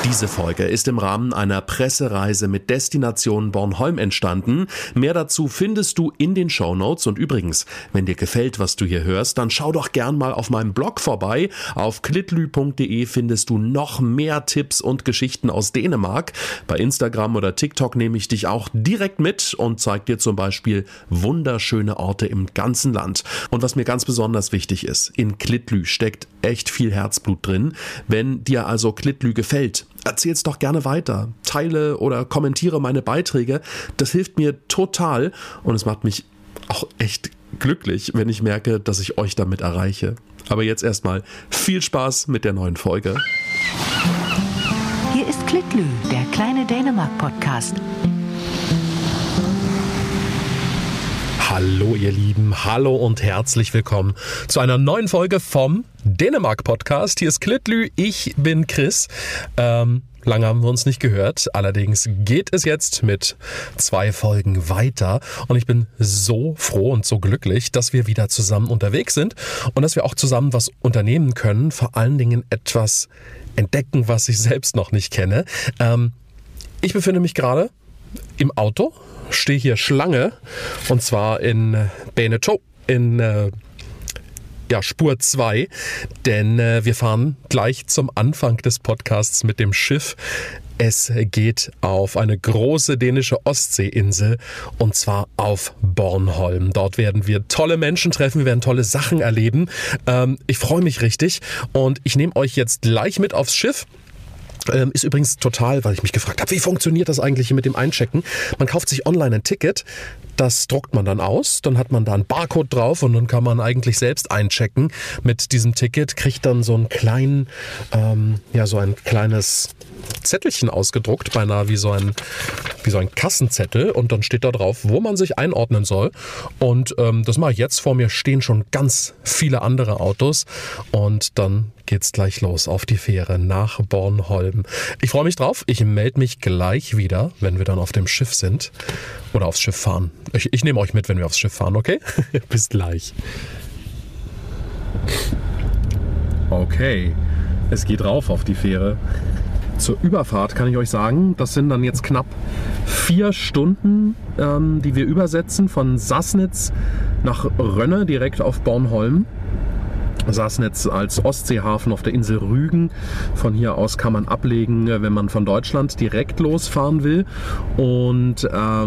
Diese Folge ist im Rahmen einer Pressereise mit Destination Bornholm entstanden. Mehr dazu findest du in den Shownotes. Und übrigens, wenn dir gefällt, was du hier hörst, dann schau doch gern mal auf meinem Blog vorbei. Auf klitlü.de findest du noch mehr Tipps und Geschichten aus Dänemark. Bei Instagram oder TikTok nehme ich dich auch direkt mit und zeige dir zum Beispiel wunderschöne Orte im ganzen Land. Und was mir ganz besonders wichtig ist, in Klitlü steckt echt viel Herzblut drin. Wenn dir also Klitlü gefällt, erzähl's doch gerne weiter, teile oder kommentiere meine Beiträge. Das hilft mir total und es macht mich auch echt glücklich, wenn ich merke, dass ich euch damit erreiche. Aber jetzt erstmal viel Spaß mit der neuen Folge. Hier ist Klitlü, der kleine Dänemark-Podcast. Hallo ihr Lieben, hallo und herzlich willkommen zu einer neuen Folge vom Dänemark-Podcast. Hier ist Klitlü, ich bin Chris. Lange haben wir uns nicht gehört, allerdings geht es jetzt mit 2 Folgen weiter und ich bin so froh und so glücklich, dass wir wieder zusammen unterwegs sind und dass wir auch zusammen was unternehmen können, vor allen Dingen etwas entdecken, was ich selbst noch nicht kenne. Ich befinde mich gerade im Auto, stehe hier Schlange und zwar in Beneto in Spur 2, denn wir fahren gleich zum Anfang des Podcasts mit dem Schiff. Es geht auf eine große dänische Ostseeinsel und zwar auf Bornholm. Dort werden wir tolle Menschen treffen, wir werden tolle Sachen erleben. Ich freue mich richtig und ich nehme euch jetzt gleich mit aufs Schiff. Ist übrigens total, weil ich mich gefragt habe, wie funktioniert das eigentlich hier mit dem Einchecken? Man kauft sich online ein Ticket, das druckt man dann aus, dann hat man da einen Barcode drauf und dann kann man eigentlich selbst einchecken mit diesem Ticket, kriegt dann so einen kleinen, so ein kleines Zettelchen ausgedruckt, beinahe wie so ein Kassenzettel und dann steht da drauf, wo man sich einordnen soll und das mache ich jetzt. Vor mir stehen schon ganz viele andere Autos und dann geht's gleich los auf die Fähre nach Bornholm. Ich freue mich drauf. Ich melde mich gleich wieder, wenn wir dann auf dem Schiff sind oder aufs Schiff fahren. Ich nehme euch mit, wenn wir aufs Schiff fahren, okay? Bis gleich. Okay, es geht rauf auf die Fähre. Zur Überfahrt kann ich euch sagen, das sind dann jetzt knapp 4 Stunden, die wir übersetzen von Sassnitz nach Rønne direkt auf Bornholm. Sassnitz als Ostseehafen auf der Insel Rügen. Von hier aus kann man ablegen, wenn man von Deutschland direkt losfahren will. Und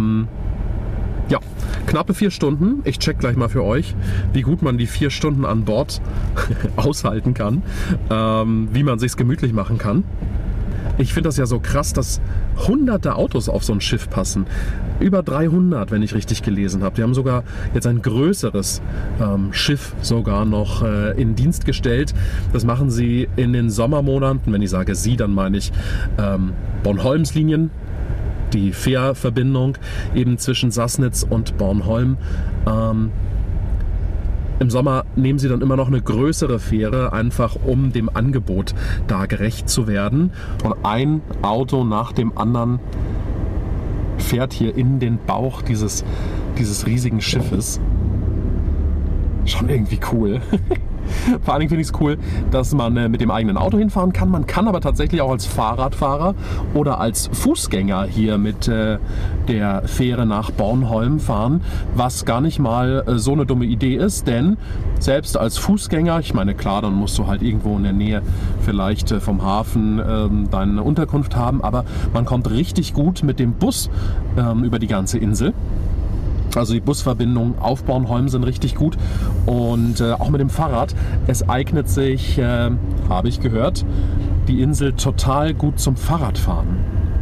knappe 4 Stunden. Ich check gleich mal für euch, wie gut man die 4 Stunden an Bord aushalten kann, wie man sich's gemütlich machen kann. Ich finde das ja so krass, dass hunderte Autos auf so ein Schiff passen. Über 300, wenn ich richtig gelesen habe. Die haben sogar jetzt ein größeres Schiff sogar noch in Dienst gestellt. Das machen sie in den Sommermonaten. Wenn ich sage sie, dann meine ich Bornholmslinien. Die Fährverbindung eben zwischen Sassnitz und Bornholm. Im Sommer nehmen sie dann immer noch eine größere Fähre, einfach um dem Angebot da gerecht zu werden. Und ein Auto nach dem anderen fährt hier in den Bauch dieses riesigen Schiffes. Schon irgendwie cool. Vor allen Dingen finde ich es cool, dass man mit dem eigenen Auto hinfahren kann. Man kann aber tatsächlich auch als Fahrradfahrer oder als Fußgänger hier mit der Fähre nach Bornholm fahren, was gar nicht mal so eine dumme Idee ist, denn selbst als Fußgänger, ich meine klar, dann musst du halt irgendwo in der Nähe vielleicht vom Hafen deine Unterkunft haben, aber man kommt richtig gut mit dem Bus über die ganze Insel. Also die Busverbindungen auf Bornholm sind richtig gut und auch mit dem Fahrrad. Es eignet sich, habe ich gehört, die Insel total gut zum Fahrradfahren.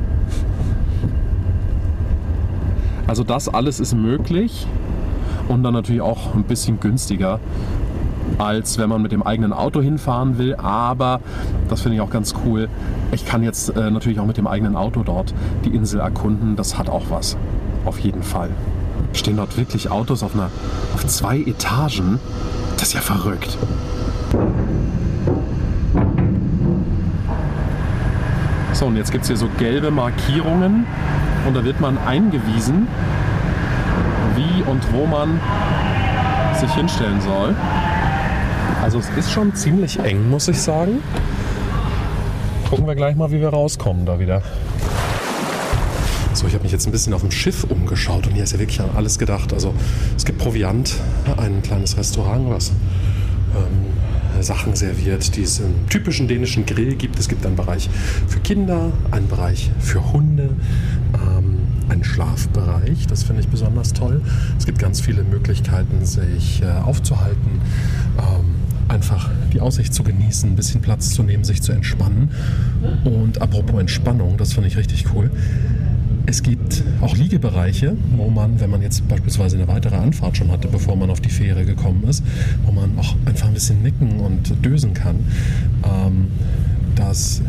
Also das alles ist möglich und dann natürlich auch ein bisschen günstiger, als wenn man mit dem eigenen Auto hinfahren will. Aber, das finde ich auch ganz cool, ich kann jetzt natürlich auch mit dem eigenen Auto dort die Insel erkunden. Das hat auch was, auf jeden Fall. Stehen dort wirklich Autos auf 2 Etagen? Das ist ja verrückt. So, und jetzt gibt es hier so gelbe Markierungen und da wird man eingewiesen, wie und wo man sich hinstellen soll. Also es ist schon ziemlich eng, muss ich sagen. Gucken wir gleich mal, wie wir rauskommen da wieder. So, ich habe mich jetzt ein bisschen auf dem Schiff umgeschaut und hier ist ja wirklich an alles gedacht. Also es gibt Proviant, ein kleines Restaurant, was Sachen serviert, die es im typischen dänischen Grill gibt. Es gibt einen Bereich für Kinder, einen Bereich für Hunde, einen Schlafbereich, das finde ich besonders toll. Es gibt ganz viele Möglichkeiten, sich aufzuhalten, einfach die Aussicht zu genießen, ein bisschen Platz zu nehmen, sich zu entspannen. Und apropos Entspannung, das finde ich richtig cool. Es gibt auch Liegebereiche, wo man, wenn man jetzt beispielsweise eine weitere Anfahrt schon hatte, bevor man auf die Fähre gekommen ist, wo man auch einfach ein bisschen nicken und dösen kann. Das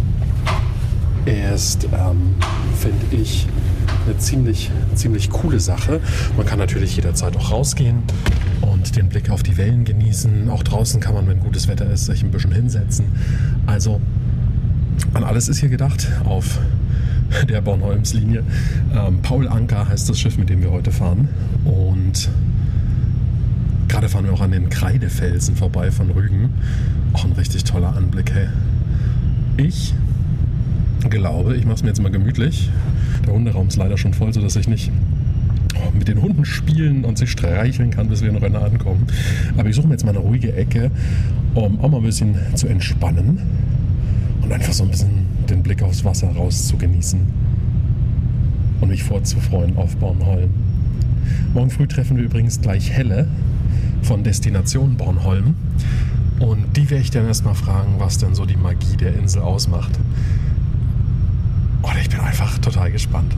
ist, finde ich, eine ziemlich coole Sache. Man kann natürlich jederzeit auch rausgehen und den Blick auf die Wellen genießen. Auch draußen kann man, wenn gutes Wetter ist, sich ein bisschen hinsetzen. Also an alles ist hier gedacht auf der Bornholmslinie. Paul Anka heißt das Schiff, mit dem wir heute fahren. Und gerade fahren wir auch an den Kreidefelsen vorbei von Rügen. Auch ein richtig toller Anblick. Hey. Ich glaube, ich mache es mir jetzt mal gemütlich. Der Hunderaum ist leider schon voll, sodass ich nicht mit den Hunden spielen und sie streicheln kann, bis wir noch ankommen. Aber ich suche mir jetzt mal eine ruhige Ecke, um auch mal ein bisschen zu entspannen und einfach so ein bisschen den Blick aufs Wasser raus zu genießen und mich vorzufreuen auf Bornholm. Morgen früh treffen wir übrigens gleich Helle von Destination Bornholm und die werde ich dann erstmal fragen, was denn so die Magie der Insel ausmacht. Und ich bin einfach total gespannt.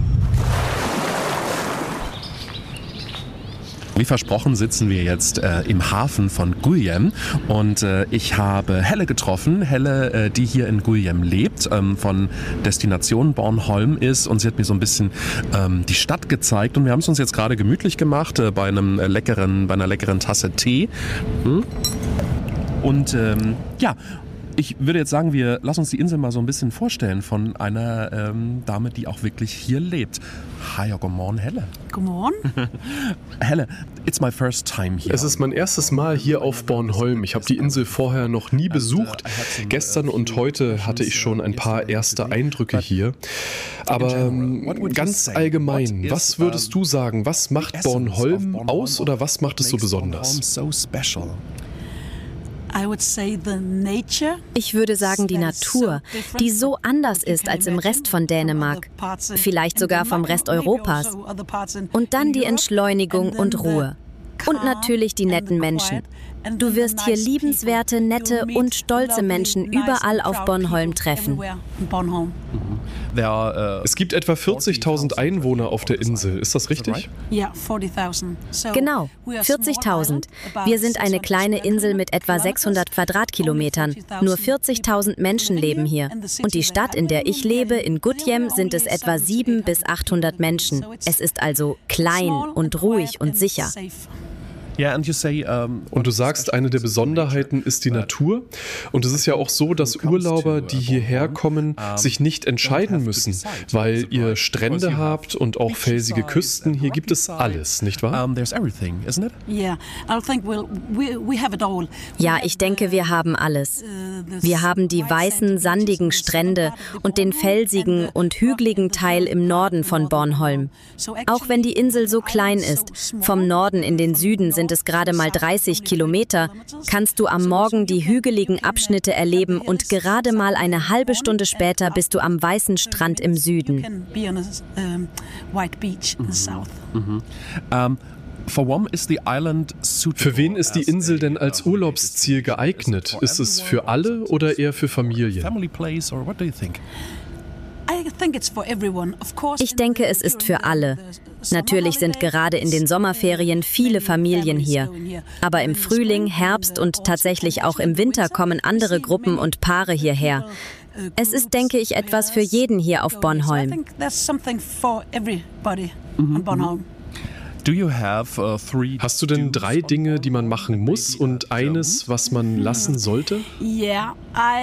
Wie versprochen sitzen wir jetzt im Hafen von Guljem und ich habe Helle getroffen. Helle, die hier in Guljem lebt, von Destination Bornholm ist und sie hat mir so ein bisschen die Stadt gezeigt und wir haben es uns jetzt gerade gemütlich gemacht bei einer leckeren Tasse Tee. Und ja, ich würde jetzt sagen, wir lassen uns die Insel mal so ein bisschen vorstellen von einer Dame, die auch wirklich hier lebt. Hi, good morning, Helle. Good morning. Helle, it's my first time here. Es ist mein erstes Mal hier auf Bornholm. Ich habe die Insel vorher noch nie besucht. Gestern und heute hatte ich schon ein paar erste Eindrücke hier. Aber ganz allgemein, was würdest du sagen? Was macht Bornholm aus oder was macht es so besonders? Ich würde sagen, die Natur, die so anders ist als im Rest von Dänemark, vielleicht sogar vom Rest Europas. Und dann die Entschleunigung und Ruhe. Und natürlich die netten Menschen. Du wirst hier liebenswerte, nette und stolze Menschen überall auf Bornholm treffen. Es gibt etwa 40.000 Einwohner auf der Insel, ist das richtig? Genau, 40.000. Wir sind eine kleine Insel mit etwa 600 Quadratkilometern. Nur 40.000 Menschen leben hier. Und die Stadt, in der ich lebe, in Gudjem, sind es etwa 700 bis 800 Menschen. Es ist also klein und ruhig und sicher. Und du sagst, eine der Besonderheiten ist die Natur. Und es ist ja auch so, dass Urlauber, die hierher kommen, sich nicht entscheiden müssen, weil ihr Strände habt und auch felsige Küsten. Hier gibt es alles, nicht wahr? Ja, ich denke, wir haben alles. Wir haben die weißen, sandigen Strände und den felsigen und hügeligen Teil im Norden von Bornholm. Auch wenn die Insel so klein ist, vom Norden in den Süden sind es gerade mal 30 Kilometer, kannst du am Morgen die hügeligen Abschnitte erleben und gerade mal eine halbe Stunde später bist du am weißen Strand im Süden. Für wen ist die Insel denn als Urlaubsziel geeignet? Ist es für alle oder eher für Familien? Ich denke, es ist für alle. Natürlich sind gerade in den Sommerferien viele Familien hier. Aber im Frühling, Herbst und tatsächlich auch im Winter kommen andere Gruppen und Paare hierher. Es ist, denke ich, etwas für jeden hier auf Bornholm. Hast du denn 3 Dinge, die man machen muss und eines, was man lassen sollte? Ja,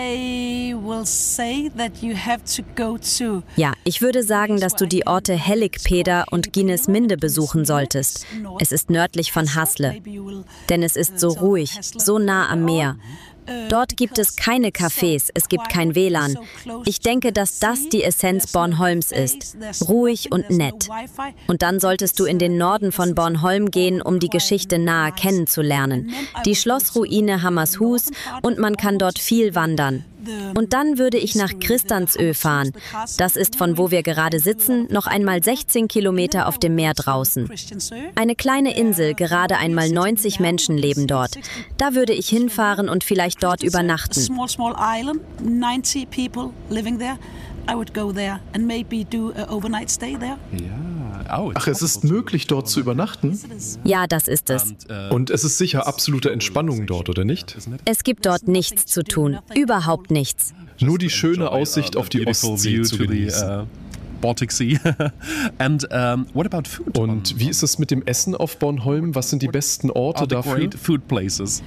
ich würde sagen, dass du die Orte Helligpeder und Ginesminde besuchen solltest. Es ist nördlich von Hasle. Denn es ist so ruhig, so nah am Meer. Dort gibt es keine Cafés, es gibt kein WLAN. Ich denke, dass das die Essenz Bornholms ist. Ruhig und nett. Und dann solltest du in den Norden von Bornholm gehen, um die Geschichte nahe kennenzulernen. Die Schlossruine Hammershus und man kann dort viel wandern. Und dann würde ich nach Christiansø fahren. Das ist, von wo wir gerade sitzen, noch einmal 16 Kilometer auf dem Meer draußen. Eine kleine Insel, gerade einmal 90 Menschen leben dort. Da würde ich hinfahren und vielleicht dort übernachten. Ach, es ist möglich, dort zu übernachten? Ja, das ist es. Und es ist sicher absolute Entspannung dort, oder nicht? Es gibt dort nichts zu tun, überhaupt nichts. Nur die schöne Aussicht auf die Ostsee zu genießen. Baltic Sea. And what about food? Und wie ist es mit dem Essen auf Bornholm? Was sind die besten Orte dafür? Great food places.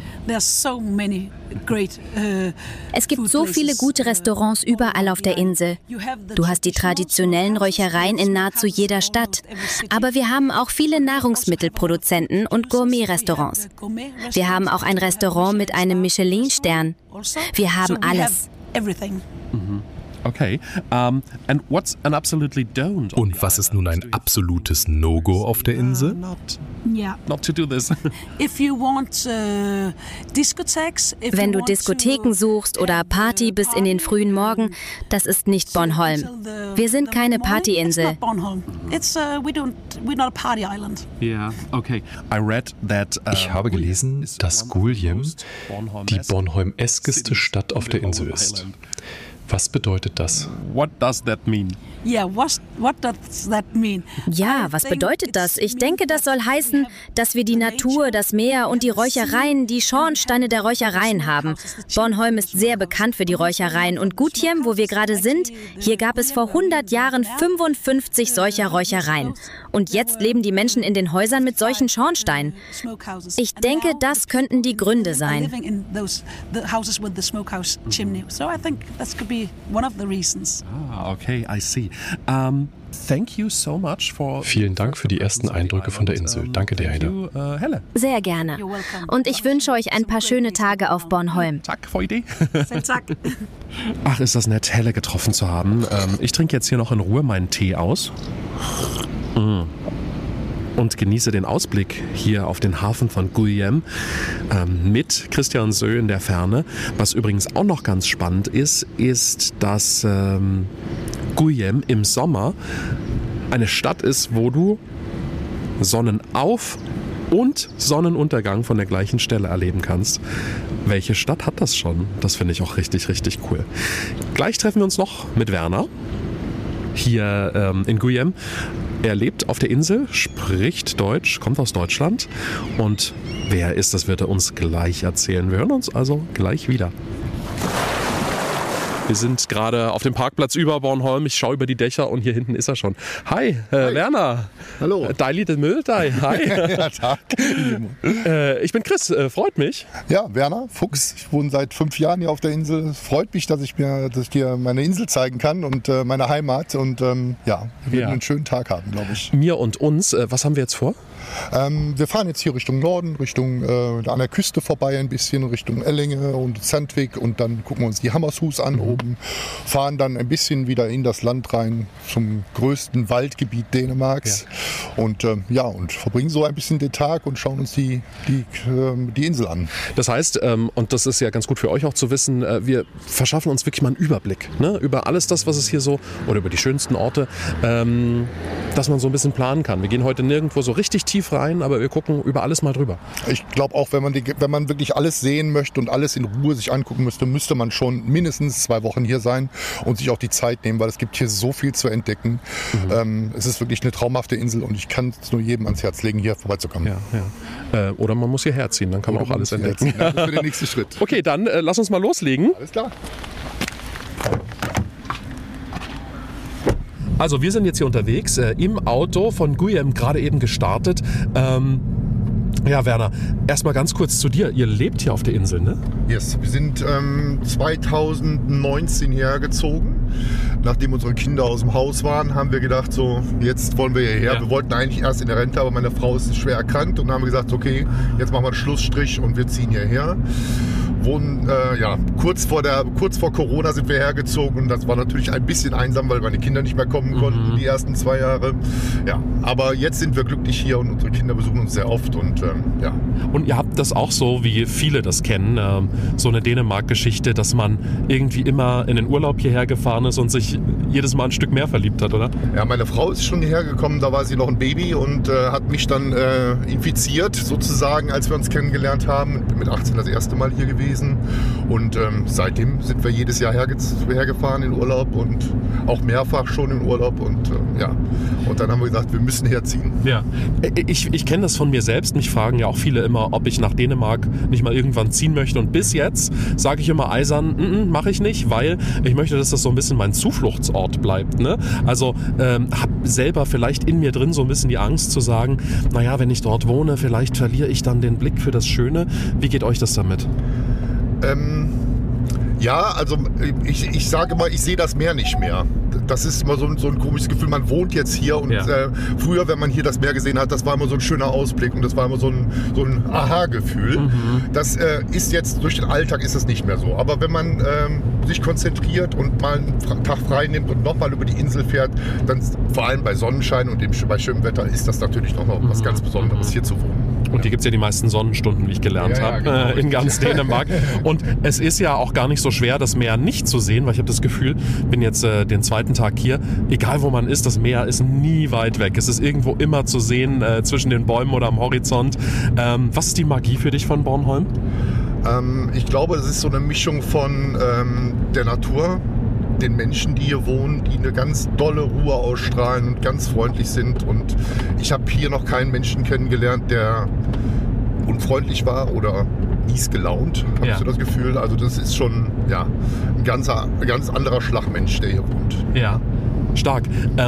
Es gibt so viele gute Restaurants überall auf der Insel. Du hast die traditionellen Räuchereien in nahezu jeder Stadt. Aber wir haben auch viele Nahrungsmittelproduzenten und Gourmet-Restaurants. Wir haben auch ein Restaurant mit einem Michelin-Stern. Wir haben alles. Okay. And what's an absolutely don't? Und was ist nun ein absolutes No-Go auf der Insel? Not to do this. Wenn du Diskotheken suchst oder Party bis in den frühen Morgen, das ist nicht Bornholm. Wir sind keine Partyinsel. Ich habe gelesen, dass Guljem die Bornholm-eskeste Stadt auf der Insel ist. Was bedeutet das? What does that mean? Ja, was bedeutet das? Ich denke, das soll heißen, dass wir die Natur, das Meer und die Räuchereien, die Schornsteine der Räuchereien haben. Bornholm ist sehr bekannt für die Räuchereien und Gutjem, wo wir gerade sind, hier gab es vor 100 Jahren 55 solcher Räuchereien. Und jetzt leben die Menschen in den Häusern mit solchen Schornsteinen. Ich denke, das könnten die Gründe sein. Okay, I see. Thank you so much for. Vielen Dank für die ersten Eindrücke von der Insel. Danke dir, Heide. Helle. Sehr gerne. Und ich wünsche euch ein paar schöne Tage auf Bornholm. Tack für Idee. Ach, ist das nett, Helle getroffen zu haben. Ich trinke jetzt hier noch in Ruhe meinen Tee aus. Und genieße den Ausblick hier auf den Hafen von Guljem mit Christiansø in der Ferne. Was übrigens auch noch ganz spannend ist, dass Guljem im Sommer eine Stadt ist, wo du Sonnenauf- und Sonnenuntergang von der gleichen Stelle erleben kannst. Welche Stadt hat das schon? Das finde ich auch richtig, richtig cool. Gleich treffen wir uns noch mit Werner hier in Guljem. Er lebt auf der Insel, spricht Deutsch, kommt aus Deutschland. Und wer er ist, das wird er uns gleich erzählen. Wir hören uns also gleich wieder. Wir sind gerade auf dem Parkplatz über Bornholm. Ich schaue über die Dächer und hier hinten ist er schon. Hi, Werner. Hallo. Deili de Müldei. Hi. Ja, Tag. Ich bin Chris, freut mich. Ja, Werner Fuchs. Ich wohne seit 5 Jahren hier auf der Insel. Freut mich, dass ich dir meine Insel zeigen kann und meine Heimat. Und wir werden einen schönen Tag haben, glaube ich. Mir und uns. Was haben wir jetzt vor? Wir fahren jetzt hier Richtung Norden, Richtung an der Küste vorbei ein bisschen, Richtung Ellinge und Sandvik und dann gucken wir uns die Hammershus an oben, fahren dann ein bisschen wieder in das Land rein zum größten Waldgebiet Dänemarks und verbringen so ein bisschen den Tag und schauen uns die Insel an. Das heißt, und das ist ja ganz gut für euch auch zu wissen, wir verschaffen uns wirklich mal einen Überblick, ne, über alles das, was es hier so, oder über die schönsten Orte, dass man so ein bisschen planen kann. Wir gehen heute nirgendwo so richtig tief rein, aber wir gucken über alles mal drüber. Ich glaube auch, wenn man wirklich alles sehen möchte und alles in Ruhe sich angucken müsste man schon mindestens 2 Wochen hier sein und sich auch die Zeit nehmen, weil es gibt hier so viel zu entdecken. Es ist wirklich eine traumhafte Insel und ich kann es nur jedem ans Herz legen, hier vorbeizukommen. Oder man muss hierher ziehen, dann kann man auch alles entdecken. Das ist für den nächsten Schritt. Okay, dann lass uns mal loslegen. Alles klar. Also wir sind jetzt hier unterwegs, im Auto von Guljem, gerade eben gestartet. Werner, erstmal ganz kurz zu dir. Ihr lebt hier auf der Insel, ne? Yes, wir sind 2019 hierher gezogen. Nachdem unsere Kinder aus dem Haus waren, haben wir gedacht, so, jetzt wollen wir hierher. Ja. Wir wollten eigentlich erst in der Rente, aber meine Frau ist schwer erkrankt und dann haben wir gesagt, okay, jetzt machen wir einen Schlussstrich und wir ziehen hierher. wohnen, kurz vor Corona sind wir hergezogen und das war natürlich ein bisschen einsam, weil meine Kinder nicht mehr kommen konnten, die ersten 2 Jahre. Ja, aber jetzt sind wir glücklich hier und unsere Kinder besuchen uns sehr oft und ja. Und ihr habt das auch so, wie viele das kennen, so eine Dänemark-Geschichte, dass man irgendwie immer in den Urlaub hierher gefahren ist und sich jedes Mal ein Stück mehr verliebt hat, oder? Ja, meine Frau ist schon hierher gekommen, da war sie noch ein Baby und hat mich dann infiziert, sozusagen, als wir uns kennengelernt haben. Ich bin mit 18 das erste Mal hier gewesen und seitdem sind wir jedes Jahr hergefahren in Urlaub und auch mehrfach schon in Urlaub und und dann haben wir gesagt, wir müssen herziehen. Ja, ich kenne das von mir selbst. Mich fragen ja auch viele immer, ob ich nach Dänemark nicht mal irgendwann ziehen möchte und bis jetzt sage ich immer eisern, mache ich nicht, weil ich möchte, dass das so ein bisschen mein Zufluchtsort bleibt. Ne? Also habe selber vielleicht in mir drin so ein bisschen die Angst zu sagen, naja, wenn ich dort wohne, vielleicht verliere ich dann den Blick für das Schöne. Wie geht euch das damit? Ja, also ich sage mal, ich sehe das Meer nicht mehr. Das ist immer so ein komisches Gefühl, man wohnt jetzt hier und früher, wenn man hier das Meer gesehen hat, das war immer so ein schöner Ausblick und das war immer so ein Aha-Gefühl. Das ist jetzt, durch den Alltag ist das nicht mehr so. Aber wenn man sich konzentriert und mal einen Tag frei nimmt und nochmal über die Insel fährt, dann vor allem bei Sonnenschein und bei schönem Wetter ist das natürlich nochmal was ganz Besonderes, hier zu wohnen. Und hier gibt es ja die meisten Sonnenstunden, wie ich gelernt habe, genau, in ganz Dänemark. Und es ist ja auch gar nicht so schwer, das Meer nicht zu sehen, weil ich habe das Gefühl, bin jetzt den 2. Tag hier, egal wo man ist, das Meer ist nie weit weg. Es ist irgendwo immer zu sehen, zwischen den Bäumen oder am Horizont. Was ist die Magie für dich von Bornholm? Ich glaube, es ist so eine Mischung von der Natur, den Menschen, die hier wohnen, die eine ganz dolle Ruhe ausstrahlen und ganz freundlich sind. Und ich habe hier noch keinen Menschen kennengelernt, der unfreundlich war oder mies gelaunt, habe ich so das Gefühl. Also das ist schon ein ganz anderer Schlagmensch, der hier wohnt. Ja, stark.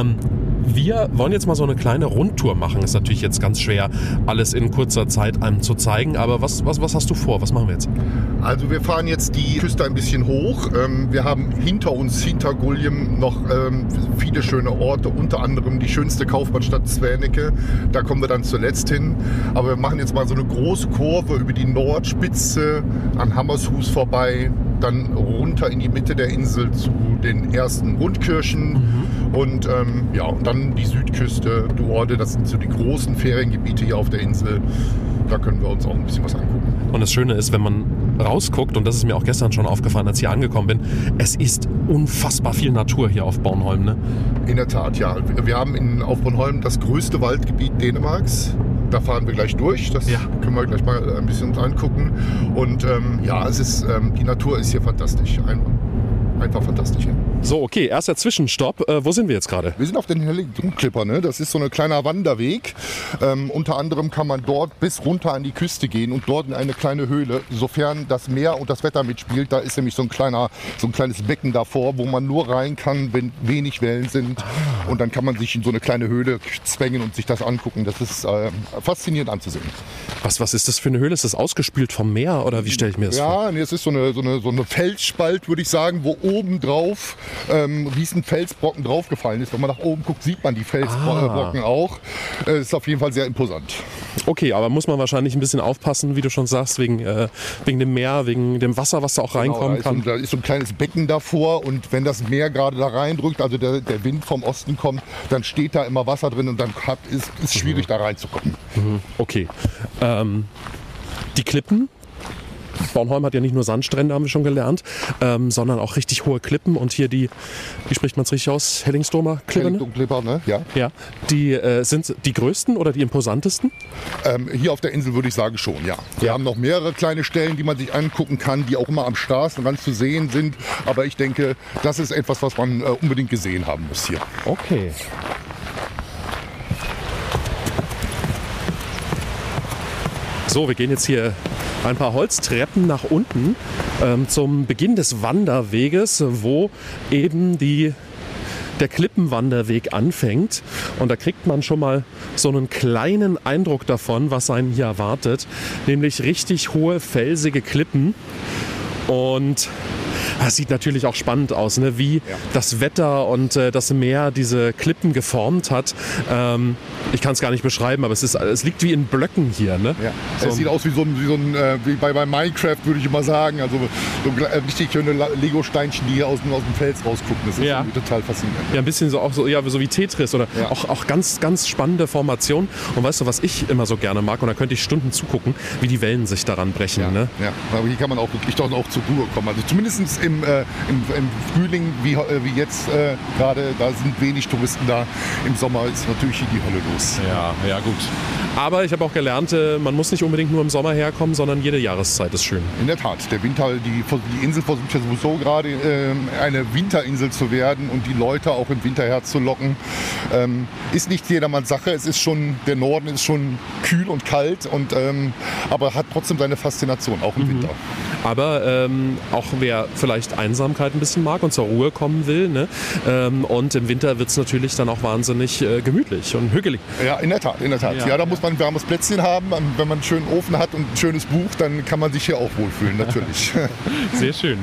Wir wollen jetzt mal so eine kleine Rundtour machen. Ist natürlich jetzt ganz schwer, alles in kurzer Zeit einem zu zeigen. Aber was hast du vor? Was machen wir jetzt? Also wir fahren jetzt die Küste ein bisschen hoch. Wir haben hinter uns, hinter Guljem, noch viele schöne Orte. Unter anderem die schönste Kaufmannsstadt Svaneke. Da kommen wir dann zuletzt hin. Aber wir machen jetzt mal so eine große Kurve über die Nordspitze an Hammershus vorbei. Dann runter in die Mitte der Insel zu den ersten Rundkirchen. Und und dann die Südküste, Duorde, das sind so die großen Feriengebiete hier auf der Insel. Da können wir uns auch ein bisschen was angucken. Und das Schöne ist, wenn man rausguckt, und das ist mir auch gestern schon aufgefallen, als ich hier angekommen bin, es ist unfassbar viel Natur hier auf Bornholm, ne? In der Tat, ja. Wir haben auf Bornholm das größte Waldgebiet Dänemarks. Da fahren wir gleich durch, das können wir gleich mal ein bisschen uns angucken. Und es ist, die Natur ist hier fantastisch. Einfach fantastisch hier. So, okay, erster Zwischenstopp. Wo sind wir jetzt gerade? Wir sind auf den Hellington-Clipper, ne? Das ist so ein kleiner Wanderweg. Unter anderem kann man dort bis runter an die Küste gehen und dort in eine kleine Höhle, sofern das Meer und das Wetter mitspielt. Da ist nämlich so ein kleines Becken davor, wo man nur rein kann, wenn wenig Wellen sind. Und dann kann man sich in so eine kleine Höhle zwängen und sich das angucken. Das ist faszinierend anzusehen. Was ist das für eine Höhle? Ist das ausgespült vom Meer oder wie stelle ich mir das vor? Ja, nee, es ist so eine Felsspalt, würde ich sagen, wo oben drauf riesen Felsbrocken draufgefallen ist. Wenn man nach oben guckt, sieht man die Felsbrocken auch. Ist auf jeden Fall sehr imposant. Okay, aber muss man wahrscheinlich ein bisschen aufpassen, wie du schon sagst, wegen dem Meer, wegen dem Wasser, was da auch reinkommen kann. Da ist so ein kleines Becken davor und wenn das Meer gerade da reindrückt, also der Wind vom Osten kommt, dann steht da immer Wasser drin und dann ist es schwierig, da reinzukommen. Okay. Die Klippen. Bornholm hat ja nicht nur Sandstrände, haben wir schon gelernt, sondern auch richtig hohe Klippen. Und hier wie spricht man es richtig aus? Hellingsdomer Klippe? Hellington-Klipper, ne? Ja. Die sind die größten oder die imposantesten? Hier auf der Insel würde ich sagen schon, ja. Wir haben noch mehrere kleine Stellen, die man sich angucken kann, die auch immer am Straßenrand zu sehen sind. Aber ich denke, das ist etwas, was man unbedingt gesehen haben muss hier. Okay. So, wir gehen jetzt hier ein paar Holztreppen nach unten zum Beginn des Wanderweges, wo eben der Klippenwanderweg anfängt. Und da kriegt man schon mal so einen kleinen Eindruck davon, was einen hier erwartet. Nämlich richtig hohe, felsige Klippen. Und Das sieht natürlich auch spannend aus, ne? Wie das Wetter und das Meer diese Klippen geformt hat. Ich kann es gar nicht beschreiben, aber es liegt wie in Blöcken hier. Ne? Ja. Es sieht aus wie bei Minecraft, würde ich immer sagen. Also so richtig schöne Lego-Steinchen, die hier aus dem Fels rausgucken. Das ist irgendwie total faszinierend. Ja, ein bisschen so wie Tetris oder auch ganz, ganz spannende Formation. Und weißt du, was ich immer so gerne mag? Und da könnte ich Stunden zugucken, wie die Wellen sich daran brechen. Ja, ne? Ja. Aber hier kann man auch wirklich doch auch zur Ruhe kommen. Also zumindest im Frühling, wie jetzt gerade, da sind wenig Touristen da. Im Sommer ist natürlich hier die Hölle los. Ja, gut. Aber ich habe auch gelernt, man muss nicht unbedingt nur im Sommer herkommen, sondern jede Jahreszeit ist schön. In der Tat. Der Winter, die Insel versucht ja sowieso gerade eine Winterinsel zu werden und die Leute auch im Winter herzulocken. Ist nicht jedermanns Sache. Der Norden ist schon kühl und kalt, aber hat trotzdem seine Faszination, auch im Winter. Aber auch wer vielleicht Einsamkeit ein bisschen mag und zur Ruhe kommen will, ne? Und im Winter wird es natürlich dann auch wahnsinnig gemütlich und hügelig. Ja, in der Tat. Ja, da muss man ein warmes Plätzchen haben. Wenn man einen schönen Ofen hat und ein schönes Buch, dann kann man sich hier auch wohlfühlen, natürlich. Sehr schön.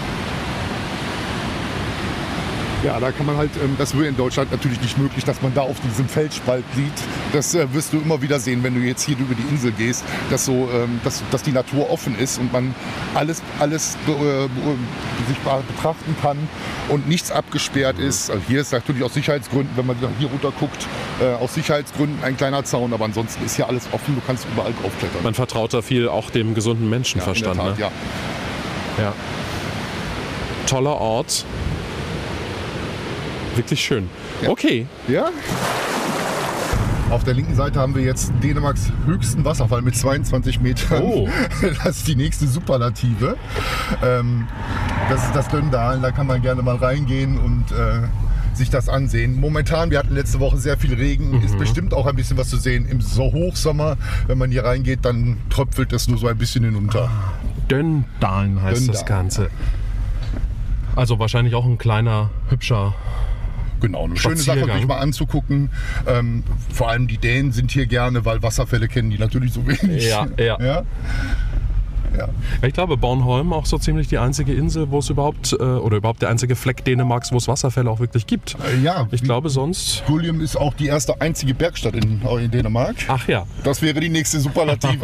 Ja, da kann man halt, das wäre in Deutschland natürlich nicht möglich, dass man da auf diesem Felsspalt sieht. Das wirst du immer wieder sehen, wenn du jetzt hier über die Insel gehst, dass die Natur offen ist und man alles sich betrachten kann und nichts abgesperrt ist. Also hier ist natürlich aus Sicherheitsgründen, wenn man hier runter guckt, aus Sicherheitsgründen ein kleiner Zaun, aber ansonsten ist hier alles offen, du kannst überall draufklettern. Man vertraut da viel auch dem gesunden Menschenverstand. Ja, in der Tat, ja. Toller Ort. Wirklich schön. Ja. Okay. Ja. Auf der linken Seite haben wir jetzt Dänemarks höchsten Wasserfall mit 22 Metern. Oh. Das ist die nächste Superlative. Das ist das Døndalen, da kann man gerne mal reingehen und sich das ansehen. Momentan, wir hatten letzte Woche sehr viel Regen, ist bestimmt auch ein bisschen was zu sehen. Im Hochsommer, wenn man hier reingeht, dann tröpfelt es nur so ein bisschen hinunter. Døndalen heißt das Ganze. Also wahrscheinlich auch ein kleiner, hübscher Genau, eine schöne Sache, sich mal anzugucken. Vor allem die Dänen sind hier gerne, weil Wasserfälle kennen die natürlich so wenig. Ja. Ich glaube, Bornholm auch so ziemlich die einzige Insel, wo es überhaupt der einzige Fleck Dänemarks, wo es Wasserfälle auch wirklich gibt. Ich glaube sonst... Gullum ist auch die einzige Bergstadt in Dänemark. Ach ja. Das wäre die nächste Superlative.